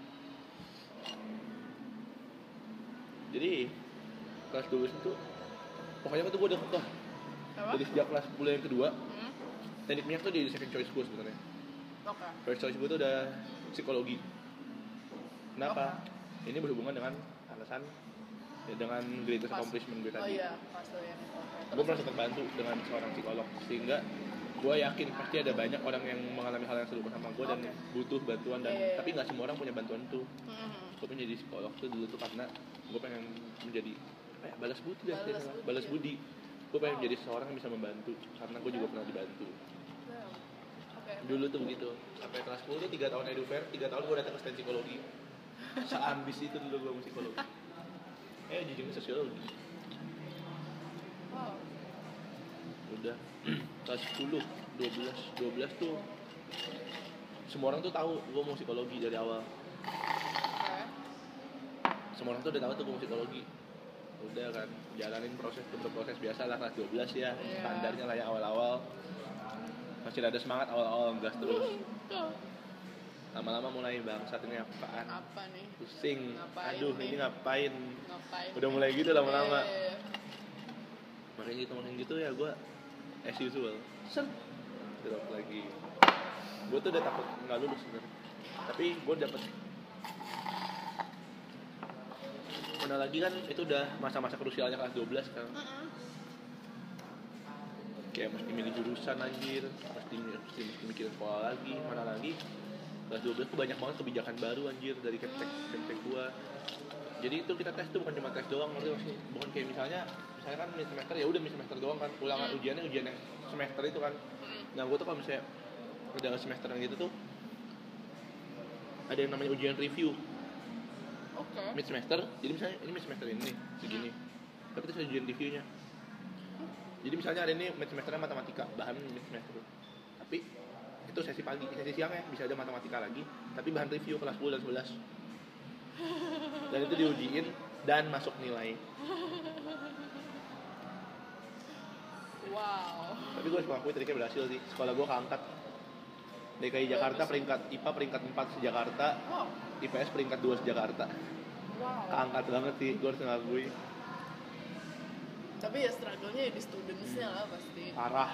Jadi kelas 12 itu pokoknya tuh gue udah kekeh. Apa? Jadi sejak kelas 10 yang kedua, Hmm? teknik minyak tuh di second choice gue sebenarnya. Oke. First choice gue tuh udah psikologi. Kenapa? Ini berhubungan dengan alasan ya, dengan greatest accomplishment gue Oh tadi. iya, pas lo yang oke. Gue merasa terbantu dengan seorang psikolog sehingga gue yakin pasti ada banyak orang yang mengalami hal yang serupa sama gue dan Oke. butuh bantuan dan Iya. tapi nggak semua orang punya bantuan tuh. Hmm. Gue pengen jadi psikolog tuh dulu tuh karena gue pengen menjadi apa ya, balas budi ya, Balas budi. balas budi. Gue pengen Wow. menjadi seorang yang bisa membantu karena gue juga pernah dibantu. Wow. Oke. Dulu tuh begitu. Sampai kelas 10 tuh 3 tahun edufair, 3 tahun gue datang ke stand psikologi. Seambis itu dulu gue mau psikologi. Jujurnya sosiologi. Wow. Udah kelas 10, 12 tuh semua orang tuh tahu gue mau psikologi dari awal. Oke. Semua orang tuh udah tahu tuh gue mau psikologi. Udah kan jalanin proses biasa lah kelas 12 ya. Iya. Standarnya lah ya awal-awal. Masih ada semangat awal-awal gas terus. Lama-lama mulai bangsat ini apaan? Apa nih? Pusing. Ngapain Aduh, nih? ini ngapain? Ngapain? Udah mulai gitu lama-lama. Eh, Makin gitu ya gue as usual. Drop lagi. Gue tuh udah takut nggak lulus sebenarnya. Tapi gue dapet. Mana lagi kan itu udah masa-masa krusialnya kelas 12 kan. Kayak mesti milih jurusan anjir, mesti mikirin sekolah lagi, mana lagi. Kelas 12 tuh banyak banget kebijakan baru anjir dari keptek gua. Jadi itu kita tes tuh bukan cuma tes doang, ngerti maksudnya? Bukan kayak misalnya kan mid semester ya udah mid semester doang kan, ulangan ujian yang semester itu kan. Nah, gua tuh kalau misalnya udah semester yang gitu tuh ada yang namanya ujian review Oke. mid semester. Jadi misalnya ini mid semester ini nih, segini. Tapi terus ada ujian reviewnya. Jadi misalnya ada ini mid semesternya matematika, bahan mid semester. Tapi itu sesi pagi, sesi siangnya bisa ada matematika lagi, tapi bahan review kelas 10 dan 11. Dan itu diujiin dan masuk nilai. Wow. Tapi gue harus mengakui triknya berhasil sih. Sekolah gue keangkat. DKI Jakarta peringkat IPA peringkat 4 se-Jakarta, Wow. IPS peringkat 2 se-Jakarta. Wow. Keangkat banget sih, gue harus ngakui. Tapi ya struggle-nya ya di students-nya lah pasti. Parah.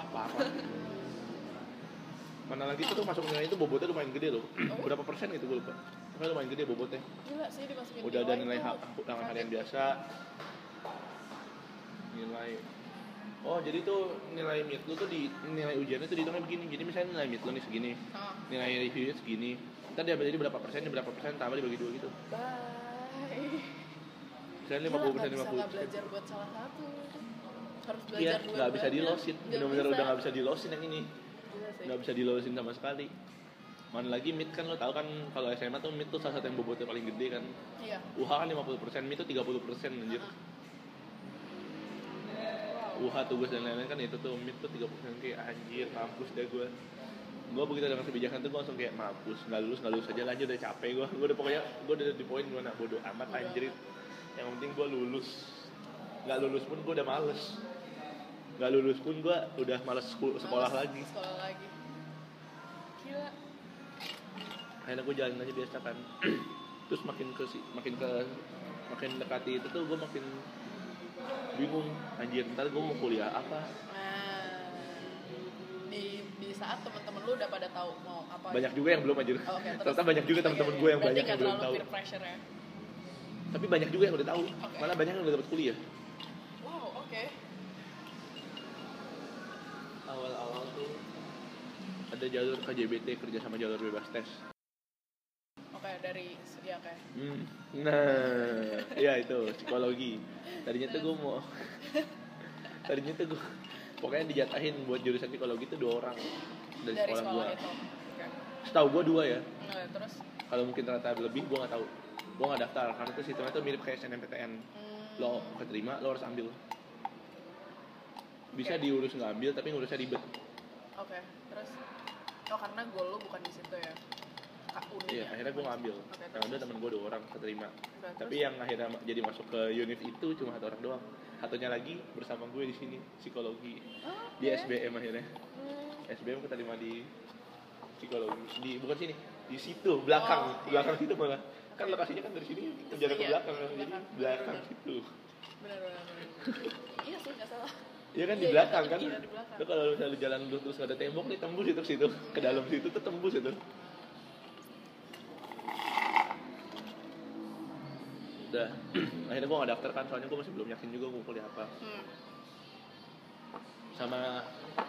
Mana lagi tuh masuk nilai itu bobotnya lumayan gede loh. Berapa persen gitu gue lupa. Pokoknya lumayan gede bobotnya. Gila sih dimasukin Udah ada nilai tuh ulangan harian biasa. Nilai. Oh, jadi tuh nilai mid lu tuh di nilai ujiannya tuh dihitungnya begini. Jadi misalnya nilai mid lu nih segini. Nilai reviewnya segini. Ntar dia jadi berapa persen tambah dibagi 2 gitu. Bye. Misalnya 50%, Gila, nggak 50%. belajar buat salah satu. Harus belajar Iya, dua-duanya. nggak bisa dilosin. Bener-bener udah nggak bisa dilosin yang ini. Gila sih. Nggak bisa dilosin sama sekali. Mana lagi mid kan lo tau kan kalau SMA tuh mid tuh salah satu yang bobotnya paling gede kan. Iya. UH kan 50%, mid tuh 30% anjir. UH tugas dan lain-lain kan itu tuh mid tuh 30% kayak anjir mampus deh gue begitu dengan kebijakan tuh gue langsung kayak mampus nggak lulus aja lanjut udah capek gue udah pokoknya gue udah di poin gue nak bodo amat anjir yang penting gue lulus nggak lulus pun gue udah males nggak lulus pun gue udah males sekolah lagi Gila. akhirnya gue jalan aja biasa kan terus makin dekati itu tuh gue makin bingung anjir ntar gue mau kuliah apa. Nah, di saat teman-teman lu udah pada tahu mau apa. Banyak juga yang belum anjir. Oh, okay, ternyata banyak juga teman-teman gue yang banyak yang belum tahu. Peer pressure ya. Tapi banyak juga yang udah tahu. Oke. Malah banyak yang udah dapat kuliah. Wow, oke. Awal-awal tuh ada jalur KJBT, kerja sama jalur bebas tes. Oke, dari ya kayak. Nah, ya itu psikologi. Tadinya tuh gue pokoknya dijatahin buat jurusan psikologi tuh 2 orang dari sekolah gue. Itu. Oke. Setahu gue 2 ya. Nah, terus Kalau mungkin ternyata lebih, gue nggak tahu. Gue nggak daftar karena itu sistemnya tuh mirip kayak SNMPTN. Lo keterima, lo harus ambil. Bisa diurus nggak ambil, tapi ngurusnya ribet. Oke, terus karena goal lu bukan di situ ya. Iya, akhirnya gue ngambil. Yang ada temen gue 2 orang keterima. Tapi yang akhirnya jadi masuk ke univ itu cuma 1 orang doang. Satunya lagi bersama gue di sini, psikologi. Di SBM akhirnya. SBM keterima di psikologi. Bukan sini, di situ belakang situ malah. Kan lokasinya kan dari sini penjara ke belakang, jadi belakang situ. Benar. Iya sih, nggak salah. Iya kan di belakang kan. Iya, di belakang. Lo kalau misalnya jalan dulu terus nggak ada tembok nih, tembus itu situ ke dalam situ tuh tembus itu. Udah, akhirnya gue gak daftar kan, soalnya gue masih belum yakin juga gue kuliah apa. Sama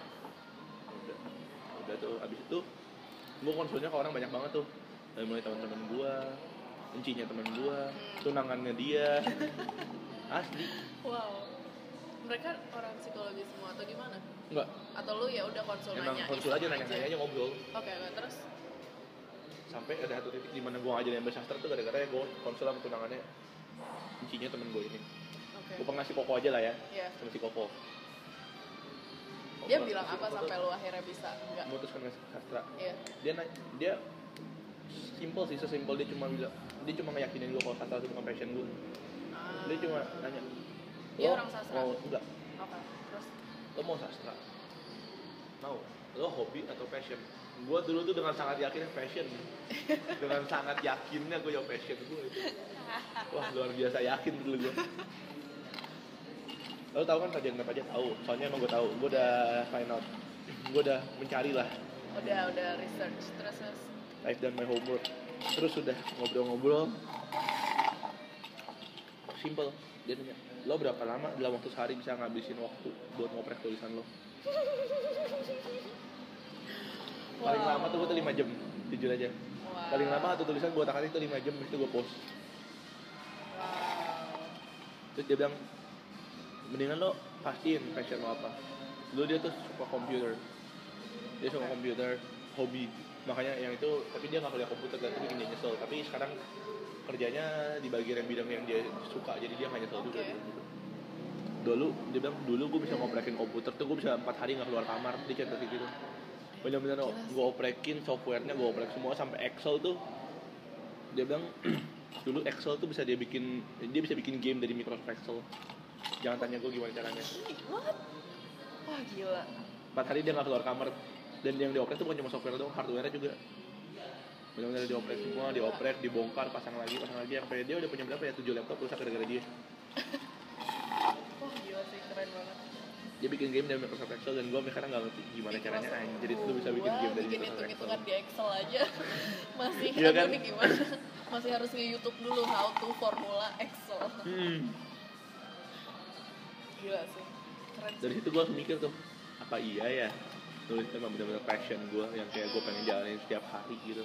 udah tuh, abis itu gue konsulnya ke orang banyak banget tuh. Dari mulai teman-teman gue, encinya teman gue, tunangannya dia. Asli. Wow. Mereka orang psikologi semua atau gimana? Enggak. Atau lu ya udah konsul Emang nanya? konsul aja, nanya-nanya aja, ngobrol. Oke, terus? Sampai ada satu titik di mana gue ngajarin bahasa sastra tuh gara-gara gue konsul sama tunangannya encinya temen gue ini. Gue pengen ngasih Koko aja lah ya. Sama si Koko. Dia bilang apa sampai lu akhirnya bisa enggak memutuskan ngasih sastra? Iya. Dia simple sih, sesimpel dia cuma ngeyakinin gue kalau sastra itu bukan passion gue. Dia cuma nanya, dia orang sastra? Mau enggak? Oke, terus? Lo mau sastra? Mau? Lo hobi atau passion? Gue dulu tuh dengan sangat yakinnya passion. Dengan sangat yakinnya gue jawab passion gue itu. Wah, luar biasa yakin dulu gue. Lo tau kan Sarjana aja tahu, soalnya emang gue tahu. Gue udah find out, gue udah mencari lah. Udah research terus. I've done my homework. Terus udah ngobrol-ngobrol. Simple, dia nanya, lo berapa lama dalam waktu sehari bisa ngabisin waktu buat ngoprek tulisan lo? Paling lama tuh gue tuh 5 jam, jujur aja. Paling lama atau tulisan gue otak-atik tuh 5 jam, habis itu gue post. Terus dia bilang, mendingan lo pastiin passion lo apa. Dulu dia tuh suka komputer. Dia suka komputer, hobi. Makanya yang itu, tapi dia gak kuliah komputer dan itu bikin dia nyesel. Tapi sekarang kerjanya di bagian bidang yang dia suka, jadi dia gak nyesel juga. Dulu, dia bilang, dulu gue bisa ngoprekin komputer tuh gue bisa 4 hari gak keluar kamar. Dia cerita gitu. Bener-bener gue oprekin softwarenya, gue oprek semua sampai Excel tuh. Dia bilang dulu Excel tuh bisa dia bisa bikin game dari Microsoft Excel. Jangan tanya gue gimana caranya. What? Wah gila. 4 hari dia gak keluar kamar. Dan yang dioprek tuh bukan cuma software doang, hardware-nya juga. Bener-bener dioprek semua, dioprek, dibongkar, pasang lagi. Sampai dia udah punya berapa ya, 7 laptop rusak gara-gara dia. Wah gila sih, keren banget. Dia bikin game dari Microsoft Excel dan gue sekarang gak ngerti gimana caranya jadi itu bisa bikin game dari Microsoft Excel. Hitung-hitungan di Excel aja masih iya kan? Nih gimana? Masih harus nge-YouTube dulu how to formula Excel. Gila sih, keren sih. Dari situ gue langsung mikir tuh, apa iya ya nulis emang bener-bener passion gue yang kayak gue pengen jalanin setiap hari gitu.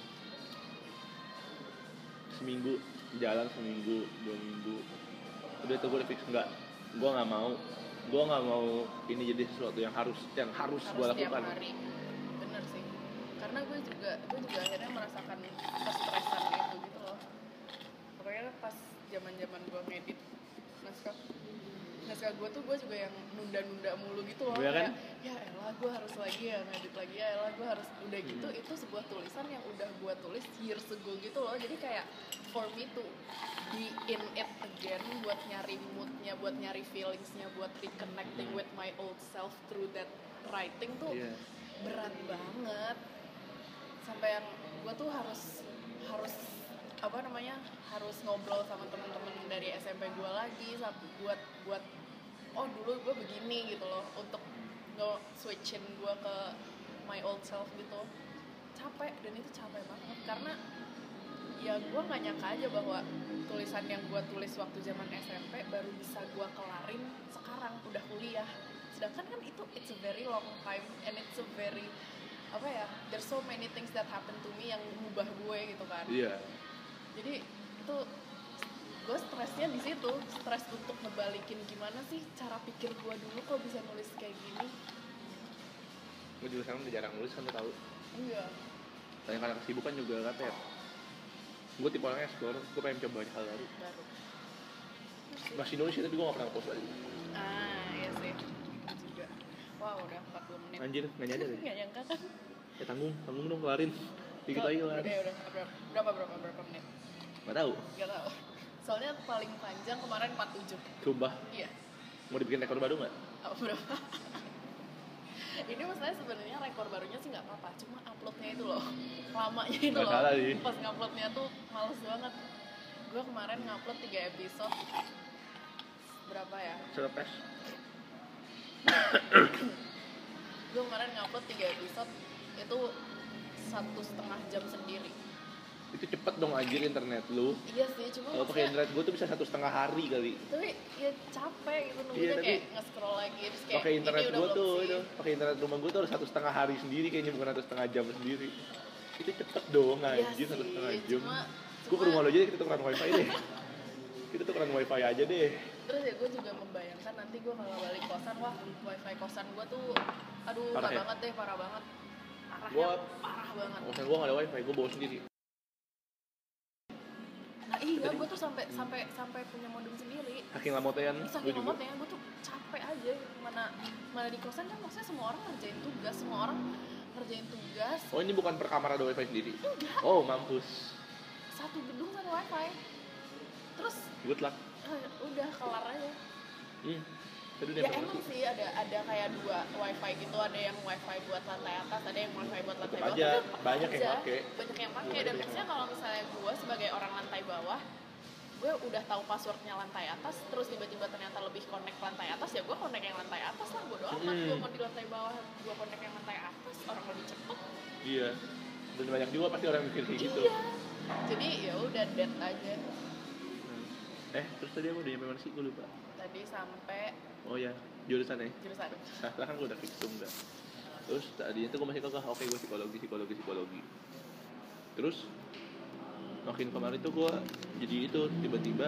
Seminggu jalan, seminggu, 2 minggu udah itu gue udah fix gue nggak mau ini jadi sesuatu yang harus gue lakukan. Setiap hari, bener sih. Karena gue juga akhirnya merasakan kestresan itu gitu loh. Pokoknya pas zaman gue ngedit naskah gue tuh gue juga yang nunda mulu gitu loh. Ya kan? Ya elah gue harus lagi ya ngedit lagi ya elah gue harus udah gitu. Itu sebuah tulisan yang udah gue tulis years ago gitu loh. Jadi kayak for me to be in it again, buat nyari moodnya, buat nyari feelingsnya, buat reconnecting with my old self through that writing tuh berat banget. Sampai yang gue tuh harus harus ngobrol sama teman-teman dari SMP gue lagi buat oh dulu gue begini gitu loh, untuk nge-switchin gue ke my old self gitu. Capek, dan itu capek banget karena ya gue nggak nyangka aja bahwa tulisan yang gue tulis waktu zaman SMP baru bisa gue kelarin sekarang udah kuliah. Sedangkan kan itu it's a very long time and it's a very apa ya, there's so many things that happen to me yang mengubah gue gitu kan. Iya. Jadi itu gue stresnya di situ, stres untuk ngebalikin gimana sih cara pikir gue dulu kok bisa nulis kayak gini. Gue juga sekarang udah jarang nulis kan, lo tau. Iya. Tanya karena kesibukan juga katanya. Gue tipe orangnya explore, gue pengen coba banyak hal baru. Masih nulis ya, tapi gue gak pernah post lagi. Iya sih juga. Wow, udah 40 menit. Anjir, gak nyadar ya? Gak nyangka kan. Ya tanggung dong, kelarin. Dikit lagi kelar. Udah, berapa menit? Gak tau. Gak tau. Soalnya paling panjang kemarin 47. Coba. Iya. Mau dibikin rekor baru gak? Oh, berapa? Ini masalahnya sebenarnya rekor barunya sih nggak apa-apa, cuma uploadnya itu loh, lamanya itu loh. Salah sih. Pas nguploadnya tuh males banget. Gue kemarin ngupload 3 episode. Berapa ya? Serpes. Gue kemarin ngupload 3 episode itu 1,5 jam sendiri. Itu cepet dong anjir internet lu. Iya sih, cuma Kalau pakai internet gue tuh bisa 1,5 hari kali. tapi ya capek gitu nunggunya, Iya, tapi kayak nge-scroll lagi terus kayak pakai internet ini udah gue belum tuh sih? itu, pakai internet rumah gue tuh harus 1,5 hari sendiri kayaknya, bukan 1,5 jam sendiri. Itu cepet dong Iya anjir, sih, 1,5 jam. cuma Gue ke rumah lo aja deh, kita tukeran wifi deh. Kita tukeran wifi aja deh. terus ya gue juga membayangkan nanti gue kalau balik kosan, wah wifi kosan gue tuh aduh Parah parah ya? banget deh, parah banget, parah banget. Kosan gue gak ada wifi, gue bawa sendiri. Nah iya, gue tuh sampai punya modem sendiri. Saking lamotean, gue Saking juga. lamotnya, gue tuh capek aja. Mana di kosan kan maksudnya semua orang ngerjain tugas, Oh ini bukan per kamar ada wifi sendiri? Enggak. Oh mampus. Satu gedung satu wifi. Terus Good luck. udah kelar aja. Tadi Ya emang sih ada kayak 2 wifi gitu, ada yang wifi buat lantai atas, ada yang wifi buat lantai Tetep bawah. aja, Tetep banyak aja, yang pakai. Banyak yang pakai, dan biasanya kalau misalnya gue sebagai orang lantai bawah, gue udah tahu passwordnya lantai atas, terus tiba-tiba ternyata lebih connect lantai atas, ya gue connect yang lantai atas lah, bodo amat. Gue mau di lantai bawah, gue connect yang lantai atas, orang lebih cepet. Iya. Dan banyak juga pasti orang mikir kayak gitu. Iya. Jadi ya udah dead aja. Terus tadi aku udah nyampe mana sih? Gue lupa. Tadi sampai Oh ya, jurusan ya. jurusan. Nah, kan gue udah fix tuh enggak. Terus tadi itu gue masih kagak, oke gue psikologi. Terus makin kemarin tuh gue jadi itu tiba-tiba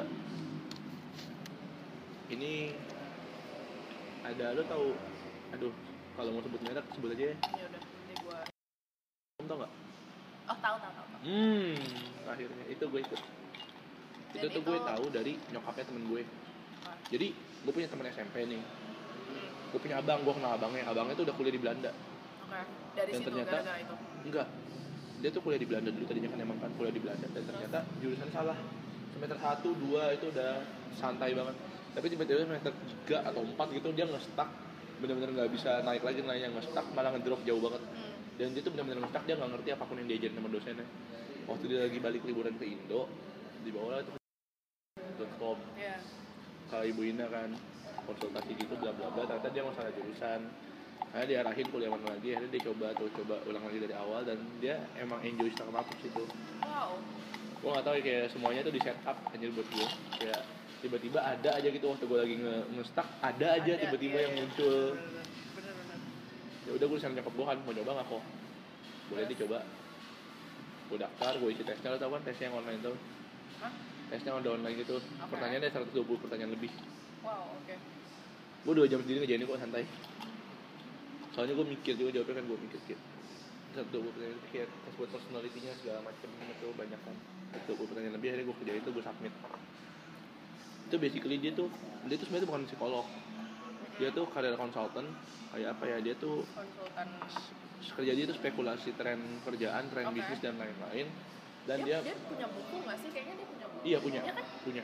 ini ada, lo tahu, aduh kalau mau sebut merek sebut aja ya. Ya udah, nanti gue. Kamu tau nggak? Oh tahu. Akhirnya itu gue ikut. Dan Itu tuh gue tahu dari nyokapnya temen gue. Jadi gue punya temen SMP nih. Gue punya abang, gue kenal abangnya tuh udah kuliah di Belanda. Oke. Dari Dan situ ternyata gara-gara itu. enggak, dia tuh kuliah di Belanda dulu, tadinya kan emang kan kuliah di Belanda, dan ternyata jurusan salah. Semester 1, 2 itu udah santai banget, tapi tiba-tiba semester 3 atau 4 gitu dia nge-stuck, benar-benar nggak bisa naik lagi, nilainya nge-stuck, malah ngedrop jauh banget. Dan dia tuh benar-benar nge-stuck, dia nggak ngerti apapun yang diajarin sama dosennya. Waktu dia lagi balik liburan ke Indo, dibawa lah itu .com ke Ibu Ina kan, konsultasi gitu bla bla bla, ternyata dia masalah jurusan. Akhirnya diarahin kuliah mana lagi, akhirnya dia coba ulang lagi dari awal, dan dia emang enjoy setengah kampus itu. Wow. Gue nggak tahu ya, kayak semuanya tuh di set up anjir buat gue. Kayak tiba-tiba ada aja gitu waktu gue lagi nge-stuck, ada aja tiba-tiba yang muncul. Bener-bener. Ya udah gue disana nyokap gue kan, mau coba nggak kok? Boleh dicoba. Gue daftar, gue isi tesnya, lo tau kan tesnya yang online tuh. Hah? Tesnya udah online gitu. Pertanyaannya 120 pertanyaan lebih. Wow, oke. Gue 2 jam sendiri ngejalan kok, santai. Soalnya gue mikir juga jawabnya kan, gue mikir 120 pertanyaan itu kayak tes buat personality-nya segala macam itu banyak kan. 120 pertanyaan lebih, akhirnya gue kerjain itu, gue submit. Itu basically dia tuh sebenarnya bukan psikolog. Dia tuh career consultant, kayak apa ya, dia tuh Konsultan. kerja dia tuh spekulasi tren kerjaan, tren bisnis dan lain-lain. Dan dia punya buku nggak sih? Kayaknya dia punya buku. Iya punya. Oke.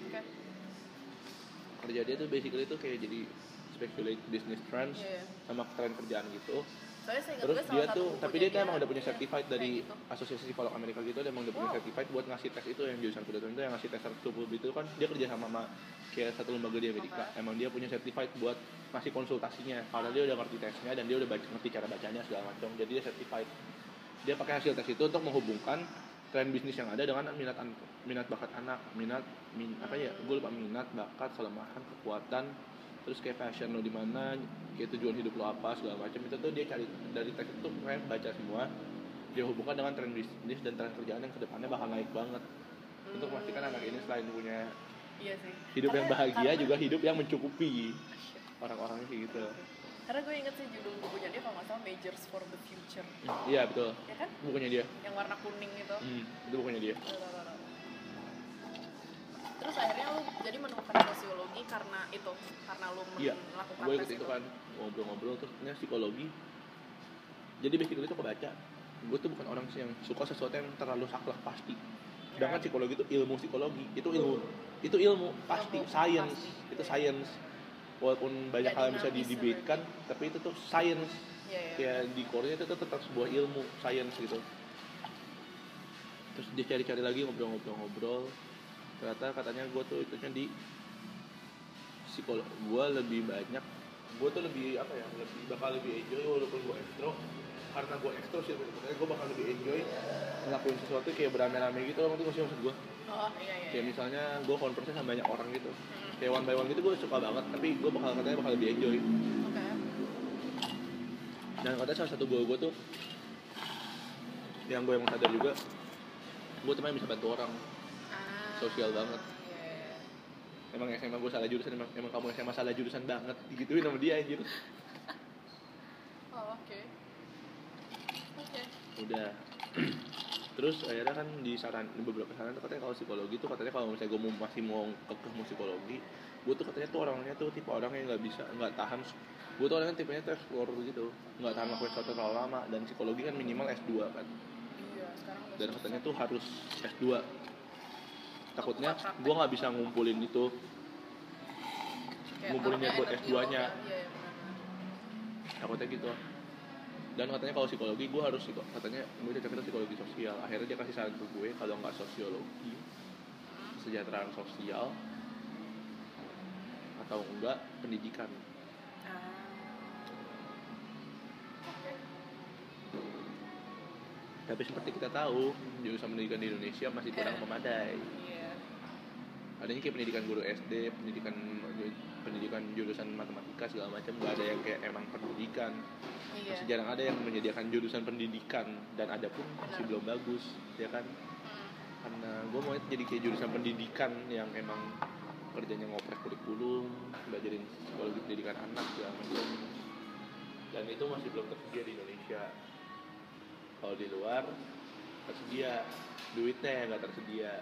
Kerja dia tuh basically tuh kayak jadi speculate business trends sama tren kerjaan gitu. Terus dia tuh, tapi dia emang udah punya certified dari gitu. Asosiasi Psikolog Amerika gitu, dia emang udah punya certified buat ngasih tes itu, yang jurusan kedokteran itu yang ngasih tes 120 itu kan, dia kerja sama kayak satu lembaga di Amerika. Emang dia punya certified buat ngasih konsultasinya, karena dia udah ngerti tesnya dan dia udah ngerti cara bacanya segala macam, jadi dia certified. Dia pakai hasil tes itu untuk menghubungkan tren bisnis yang ada dengan minat bakat anak, apa ya, gue lupa, minat, bakat, kelemahan, kekuatan, terus kayak passion lo di mana, kayak tujuan hidup lo apa, segala macam itu tuh dia cari dari teks itu, kayak baca semua, dia hubungkan dengan tren bisnis dan tren kerjaan yang kedepannya bakal naik banget. Untuk memastikan anak ini selain punya Iya sih. hidup yang bahagia, Karena juga hidup yang mencukupi orang-orangnya kayak gitu. Karena gue inget sih judul bukunya dia kalau nggak salah Majors for the Future. Iya betul. Ya kan? Bukunya dia. Yang warna kuning itu. Itu bukunya dia. Terus akhirnya lu jadi menemukan sosiologi karena itu, karena lu melakukan gue tes ikut itu kan ngobrol-ngobrol terusnya psikologi. Jadi basically itu kebaca. Gue tuh bukan orang yang suka sesuatu yang terlalu saklek pasti. Sedangkan psikologi itu ilmu psikologi, itu ilmu pasti, science, itu science. Walaupun banyak hal yang bisa didebatkan, tapi itu tuh science. Ya di core-nya itu tetap sebuah ilmu, science gitu. Terus dia cari-cari lagi, ngobrol-ngobrol. Ternyata katanya gue tuh itunya di psikolog. Gue tuh lebih apa ya, bakal lebih enjoy walaupun gue ekstro. Karena gue ekstro sih, gue bakal lebih enjoy ngelakuin sesuatu kayak beramai-ramai gitu. Lo ngerti maksud gue? Oh iya. Kayak misalnya gue converse sama banyak orang gitu, kayak one by one gitu gue suka banget, tapi gue katanya bakal lebih enjoy. Dan katanya salah satu goal gue tuh yang gue emang sadar juga, gue teman bisa bantu orang, sosial banget. Emang SMA gue salah jurusan, emang kamu SMA salah jurusan banget, digituin sama dia anjir. Oke. Udah. Terus akhirnya kan di beberapa saran tuh katanya kalau psikologi tuh katanya kalau misalnya gue masih mau kekeh psikologi, gue tuh katanya tuh orangnya tuh tipe orang yang nggak tahan. Gue tuh orangnya tipenya tuh explorer gitu, nggak tahan lakuin sesuatu terlalu lama. Dan psikologi kan minimal S2 kan. Iya, sekarang dan katanya tuh harus S2. Takutnya gue nggak bisa ngumpulin itu, ngumpulinnya buat S2-nya. Takutnya gitu. Dan katanya kalau psikologi gue harus katanya gue cocoknya psikologi sosial. Akhirnya dia kasih saran ke gue kalau nggak sosiologi, kesejahteraan sosial, atau enggak pendidikan. Tapi seperti kita tahu, jurusan pendidikan di Indonesia masih kurang memadai. Adanya kayak pendidikan guru SD, pendidikan jurusan matematika segala macam, nggak ada yang kayak emang pendidikan. Masih jarang ada yang menyediakan jurusan pendidikan, dan ada pun masih belum bagus, ya kan? Karena gue mau jadi kayak jurusan pendidikan yang emang kerjanya ngoprek kurikulum, belajarin psikologi pendidikan anak segala macam. Dan itu masih belum tersedia di Indonesia. Kalau di luar tersedia, duitnya yang nggak tersedia.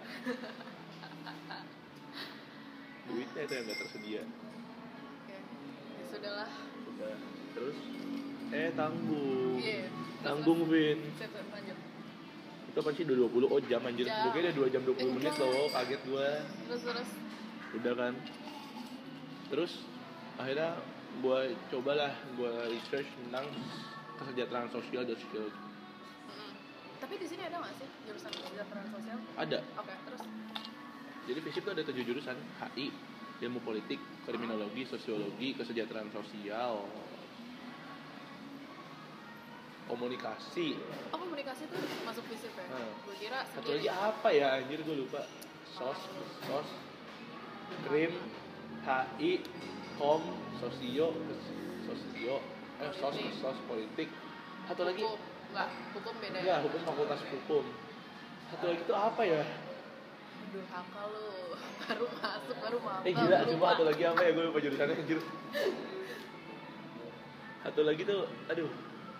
Duitnya itu yang nggak tersedia. Oke, ya sudahlah. Sudah. Terus tanggung. Tanggung Vin. Lanjut. Itu apa sih 20? Oh jam anjir. Gue kira 2 jam 20 menit loh, kaget gue. Terus. Udah kan. Terus akhirnya gue cobalah research tentang kesejahteraan sosial dan psikologi. Tapi di sini ada nggak sih jurusan kesejahteraan sosial? Ada. Oke, terus. Jadi FISIP itu ada 7 jurusan: HI, ilmu politik, kriminologi, sosiologi, kesejahteraan sosial, komunikasi. Oh, komunikasi tuh masuk FISIP ya? Gue kira satu lagi apa ya anjir, gue lupa. Sos, krim, HI, kom, sosio, sos politik. Satu lagi hukum beda ya? Enggak, hukum fakultas hukum. Satu lagi itu apa ya? Aduh, haka lu. Baru masuk. Gila, cuma satu lagi apa ya, gue lupa jurusannya anjir. Satu lagi tuh, aduh.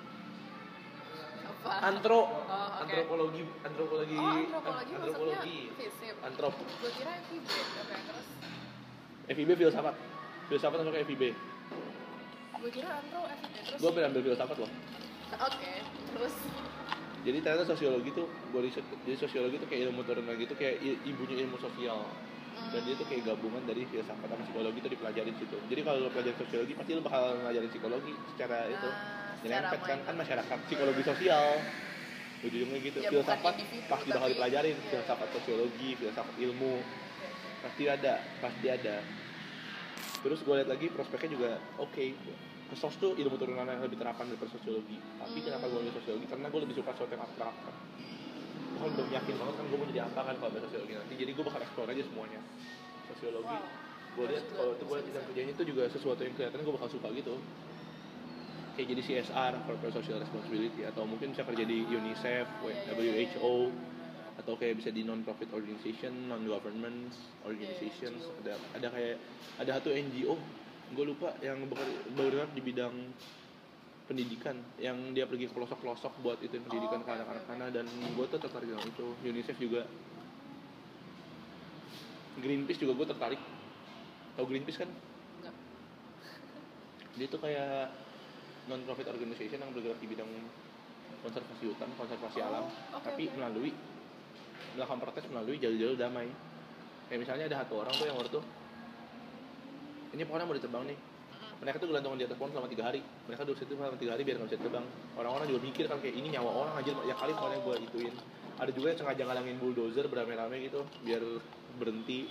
Apa? Antropologi. Antropologi maksudnya FISIP. Gue kira FIB. Oke, terus. FIB filsafat masuk ke FIB. Gue kira FIB terus. Gue ambil filsafat loh. Oke, terus. Jadi ternyata sosiologi tuh, gue riset, jadi sosiologi tuh kayak ilmu turunan gitu, kayak ibunya ilmu sosial. Dan dia tuh kayak gabungan dari filsafat sama psikologi tuh dipelajarin situ. Jadi kalau lo pelajarin sosiologi, pasti lo bakal ngajarin psikologi secara itu. Nyerempet kan masyarakat psikologi sosial. Ujungnya gitu. Ya, filsafat pasti bakal dipelajarin, filsafat sosiologi, filsafat ilmu. Pasti ada. Terus gue lihat lagi prospeknya juga oke. Sos tuh ilmu turunan yang lebih terapan daripada sosiologi. Tapi kenapa gue ambil sosiologi? Karena gue lebih suka sesuatu yang abstrak. kan belum yakin banget kan gue mau jadi apa kan kalau ambil sosiologi nanti, jadi gue bakal explore aja semuanya sosiologi. Gue lihat kalau itu gue tidak kerjanya itu juga sesuatu yang kelihatan gue bakal suka gitu, kayak jadi CSR corporate social responsibility, atau mungkin bisa kerja di UNICEF, WHO, atau kayak bisa di non profit organization, non government organizations. Ada kayak ada satu NGO gue lupa yang bergerak di bidang pendidikan, yang dia pergi ke pelosok-pelosok buat itu pendidikan ke anak-anak sana, dan gue tuh tertarik dengan itu. UNICEF juga, Greenpeace juga gue tertarik. Tahu Greenpeace kan? Enggak. Dia tuh kayak non profit organization yang bergerak di bidang konservasi hutan, konservasi alam, tapi melalui melakukan protes melalui jalur-jalur damai. Kayak misalnya ada satu orang tuh yang waktu tuh, ini pohonnya mau ditebang nih, mereka tuh gelantungan di atas pohon selama 3 hari. Mereka duduk situ selama 3 hari biar nggak bisa ditebang. Orang-orang juga mikir kan kayak ini nyawa orang aja, ya kali pohonnya gue ituin. Ada juga yang sengaja ngalangin bulldozer beramai-ramai gitu biar berhenti.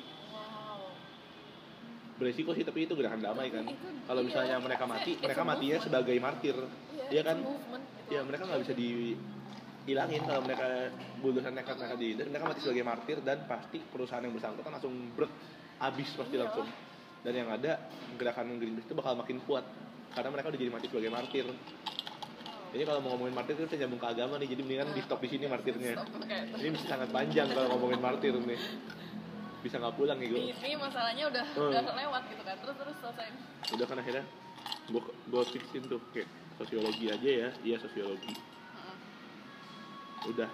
Beresiko sih, tapi itu gerakan damai kan. Kalau misalnya mereka mati, mereka matinya sebagai martir, ya kan? Ya mereka nggak bisa dihilangin kalau mereka bulldozer nekat diindah, mereka mati sebagai martir, dan pasti perusahaan yang bersangkutan langsung habis pasti langsung. Dan yang ada gerakan Greenpeace itu bakal makin kuat karena mereka udah jadi mati sebagai martir. Jadi kalau mau ngomongin martir itu bisa nyambung ke agama nih, jadi mendingan di stop di sini martirnya. Ini bisa sangat panjang kalau ngomongin martir nih, bisa nggak pulang nih gue. Ini masalahnya udah lewat gitu kan, terus selesai. Udah kan akhirnya gue fixin tuh kayak sosiologi aja ya, iya sosiologi. Udah.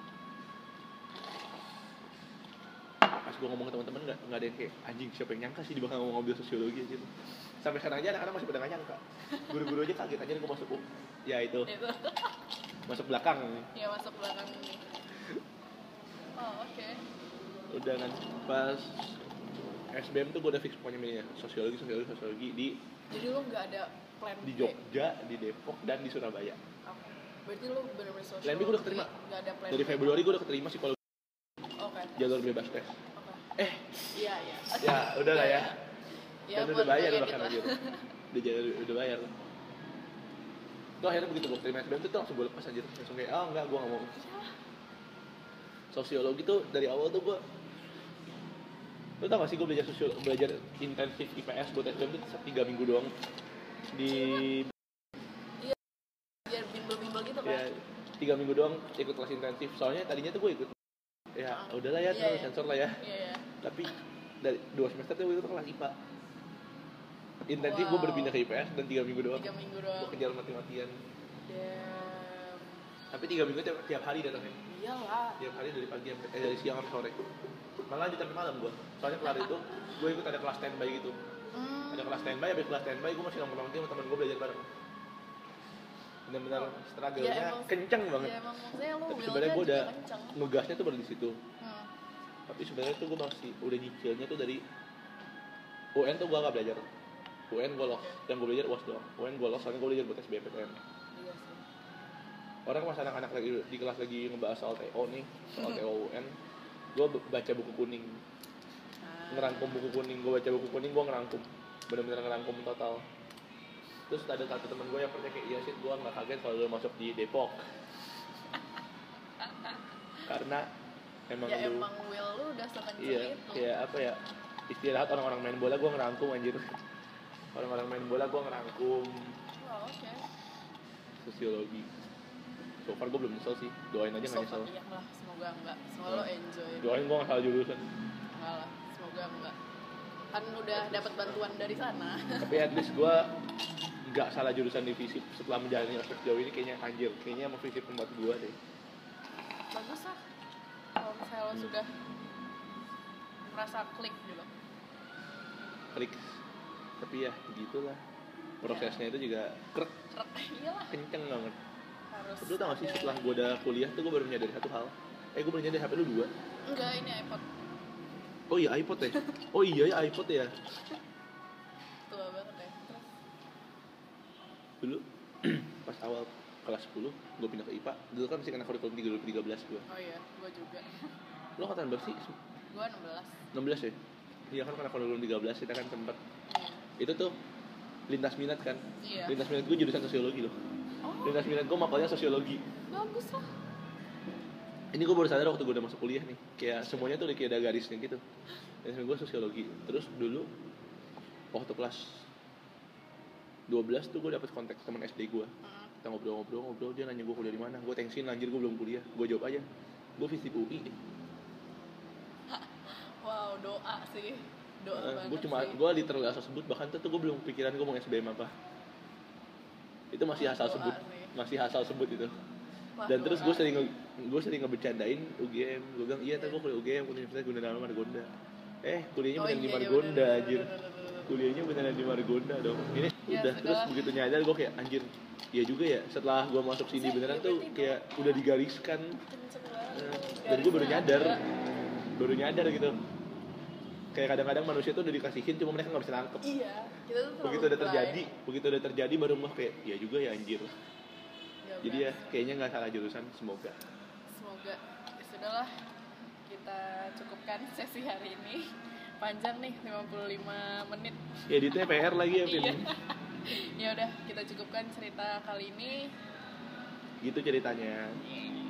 Pas gue ngomong ke teman-teman nggak ada yang kayak anjing siapa yang nyangka sih dia bakal ngomong ambil sosiologi aja tuh. Sampai sekarang aja anak-anak masih pada nggak nyangka. Guru-guru aja kaget aja gue masuk ya itu. Masuk belakang. Ya masuk belakang ini. Oh oke. Udah kan pas SBM tuh gue udah fix pokoknya milihnya sosiologi di. Jadi lu nggak ada plan di Jogja, di Depok, dan di Surabaya. Okay. Berarti lu bener-bener sosiologi. Plan B gue udah keterima. Nggak ada plan. Dari Februari gue udah keterima psikologi. Jalur bebas tes. Iya. Ya udah lah ya. Ya, dan udah bayar bahkan aja. Udah bayar. Tuh akhirnya begitu gue terima SBM tuh langsung gue lepas aja. Langsung kayak enggak, gue nggak mau. Sosiologi tuh dari awal tuh gue. Lo tau gak sih gue belajar intensif IPS buat SBM tuh 3 minggu doang di. Iya. Biar bimbel-bimbel gitu kan. Ya 3 minggu doang ikut kelas intensif. Soalnya tadinya tuh gue ikut. Ya udahlah ya, terus sensor lah ya. Iya. Tapi dari 2 semester tuh gue ikut kelas IPA. Intensif gue berpindah ke IPS dan 3 minggu doang. 3 minggu doang. Gue kejar mati-matian. Damn. Tapi 3 minggu tiap hari datangnya. Iyalah. Tiap hari dari pagi dari siang sampai sore. Malah lanjut sampai malam gue. Soalnya kelar itu gue ikut ada kelas standby gitu. Ada kelas standby, habis kelas standby gue masih nongkrong sama teman gue belajar bareng. Benar-benar struggle-nya kenceng banget. Ya, emang maksudnya lu tapi sebenarnya gue udah kenceng. nugasnya tuh baru di situ. Tapi sebenarnya tuh gue masih udah nyicilnya tuh dari UN tuh gue gak belajar. UN gue lost, yang gue belajar UAS doang. UN gue lost, soalnya gue belajar buat SBMPTN. Iya sih. Orang pas anak-anak lagi di kelas lagi ngebahas soal TO nih, soal TO UN, gue baca buku kuning, ngerangkum buku kuning, gue ngerangkum, benar-benar ngerangkum total. Terus ada satu teman gue yang percaya kayak iya sih, gue nggak kaget kalau lo masuk di Depok, karena emang ya emang will lu udah sekenceng iya, itu. kayak apa ya, istilah orang-orang main bola gue ngerangkum anjir. Orang-orang main bola gue ngerangkum. Oh, oke. Sosiologi. So far gue belum nyesel sih, doain aja nggak nyesel. Iya lah, semoga enggak. Semoga lo enjoy. Doain gue nggak salah jurusan. Enggak lah, semoga enggak. Kan udah dapat bantuan dari sana. Tapi at least gue nggak salah jurusan di FISIP. Setelah menjalani aspek jauh ini kayaknya anjir, kayaknya emang FISIP tempat gue deh. Bagus lah. Kalau misalnya lo sudah merasa klik gitu. Klik. Tapi ya gitulah. Prosesnya itu juga krek. Iyalah. Kenceng banget. Harus. Lu tau gak sih setelah gue udah kuliah tuh gue baru menyadari satu hal. Gue baru menyadari HP lu 2. Enggak, ini iPod. Oh iya iPod ya. Oh iya ya iPod ya. Tua banget ya. Dulu pas awal kelas 10 gue pindah ke IPA. Dulu kan masih kena kurikulum 2013 gue. Oh iya, gue juga. Lu angkatan berapa sih? Gue 16. 16 ya? Iya kan kena kurikulum 13 kita kan sempat. Iya. Itu tuh lintas minat kan? Iya. Lintas minat gue jurusan sosiologi loh. Oh. Lintas minat gue mapelnya sosiologi. Bagus lah. Ini gue baru sadar waktu gue udah masuk kuliah nih, kayak semuanya tuh udah kayak ada garisnya gitu. Dan gue sosiologi. Terus dulu waktu kelas 12 tuh gue dapet kontak teman SD gue. Kita ngobrol, dia nanya gue kuliah di mana. Gue tensin, anjir gue belum kuliah. Gue jawab aja, gue FISIP UI. Wow, doa sih. Doa Gue banget sih. gue literal asal sebut, bahkan tuh gue belum pikiran gue mau SBM apa. Itu masih asal Doa sebut, sih. masih asal sebut itu. Wah, Dan terus doa gue sering ngebercandain UGM. Gue bilang iya, gue kuliah UGM, Universitas Gunawarman Margonda. Kuliahnya beneran di Margonda, anjir. Kuliahnya beneran di Margonda dong. Ini Ya, udah, terus sudahlah. begitu nyadar gue kayak anjir. Iya juga ya, setelah gue masuk sini Maksudnya, beneran iya, tuh berarti kayak udah digariskan. kenceng banget. Dan gue baru Garisnya nyadar gitu. Kayak kadang-kadang manusia tuh udah dikasihin, cuma mereka nggak bisa nangkep. Iya, kita tuh terlalu Begitu udah terjadi baru mah kayak iya juga ya anjir. Ya, Jadi ya kayaknya nggak salah jurusan, semoga. semoga ya sudahlah, kita cukupkan sesi hari ini. Panjang nih, 55 menit. Ya editnya PR lagi ya, Pin. Iya. Ya udah, kita cukupkan cerita kali ini. Gitu ceritanya. Yeah.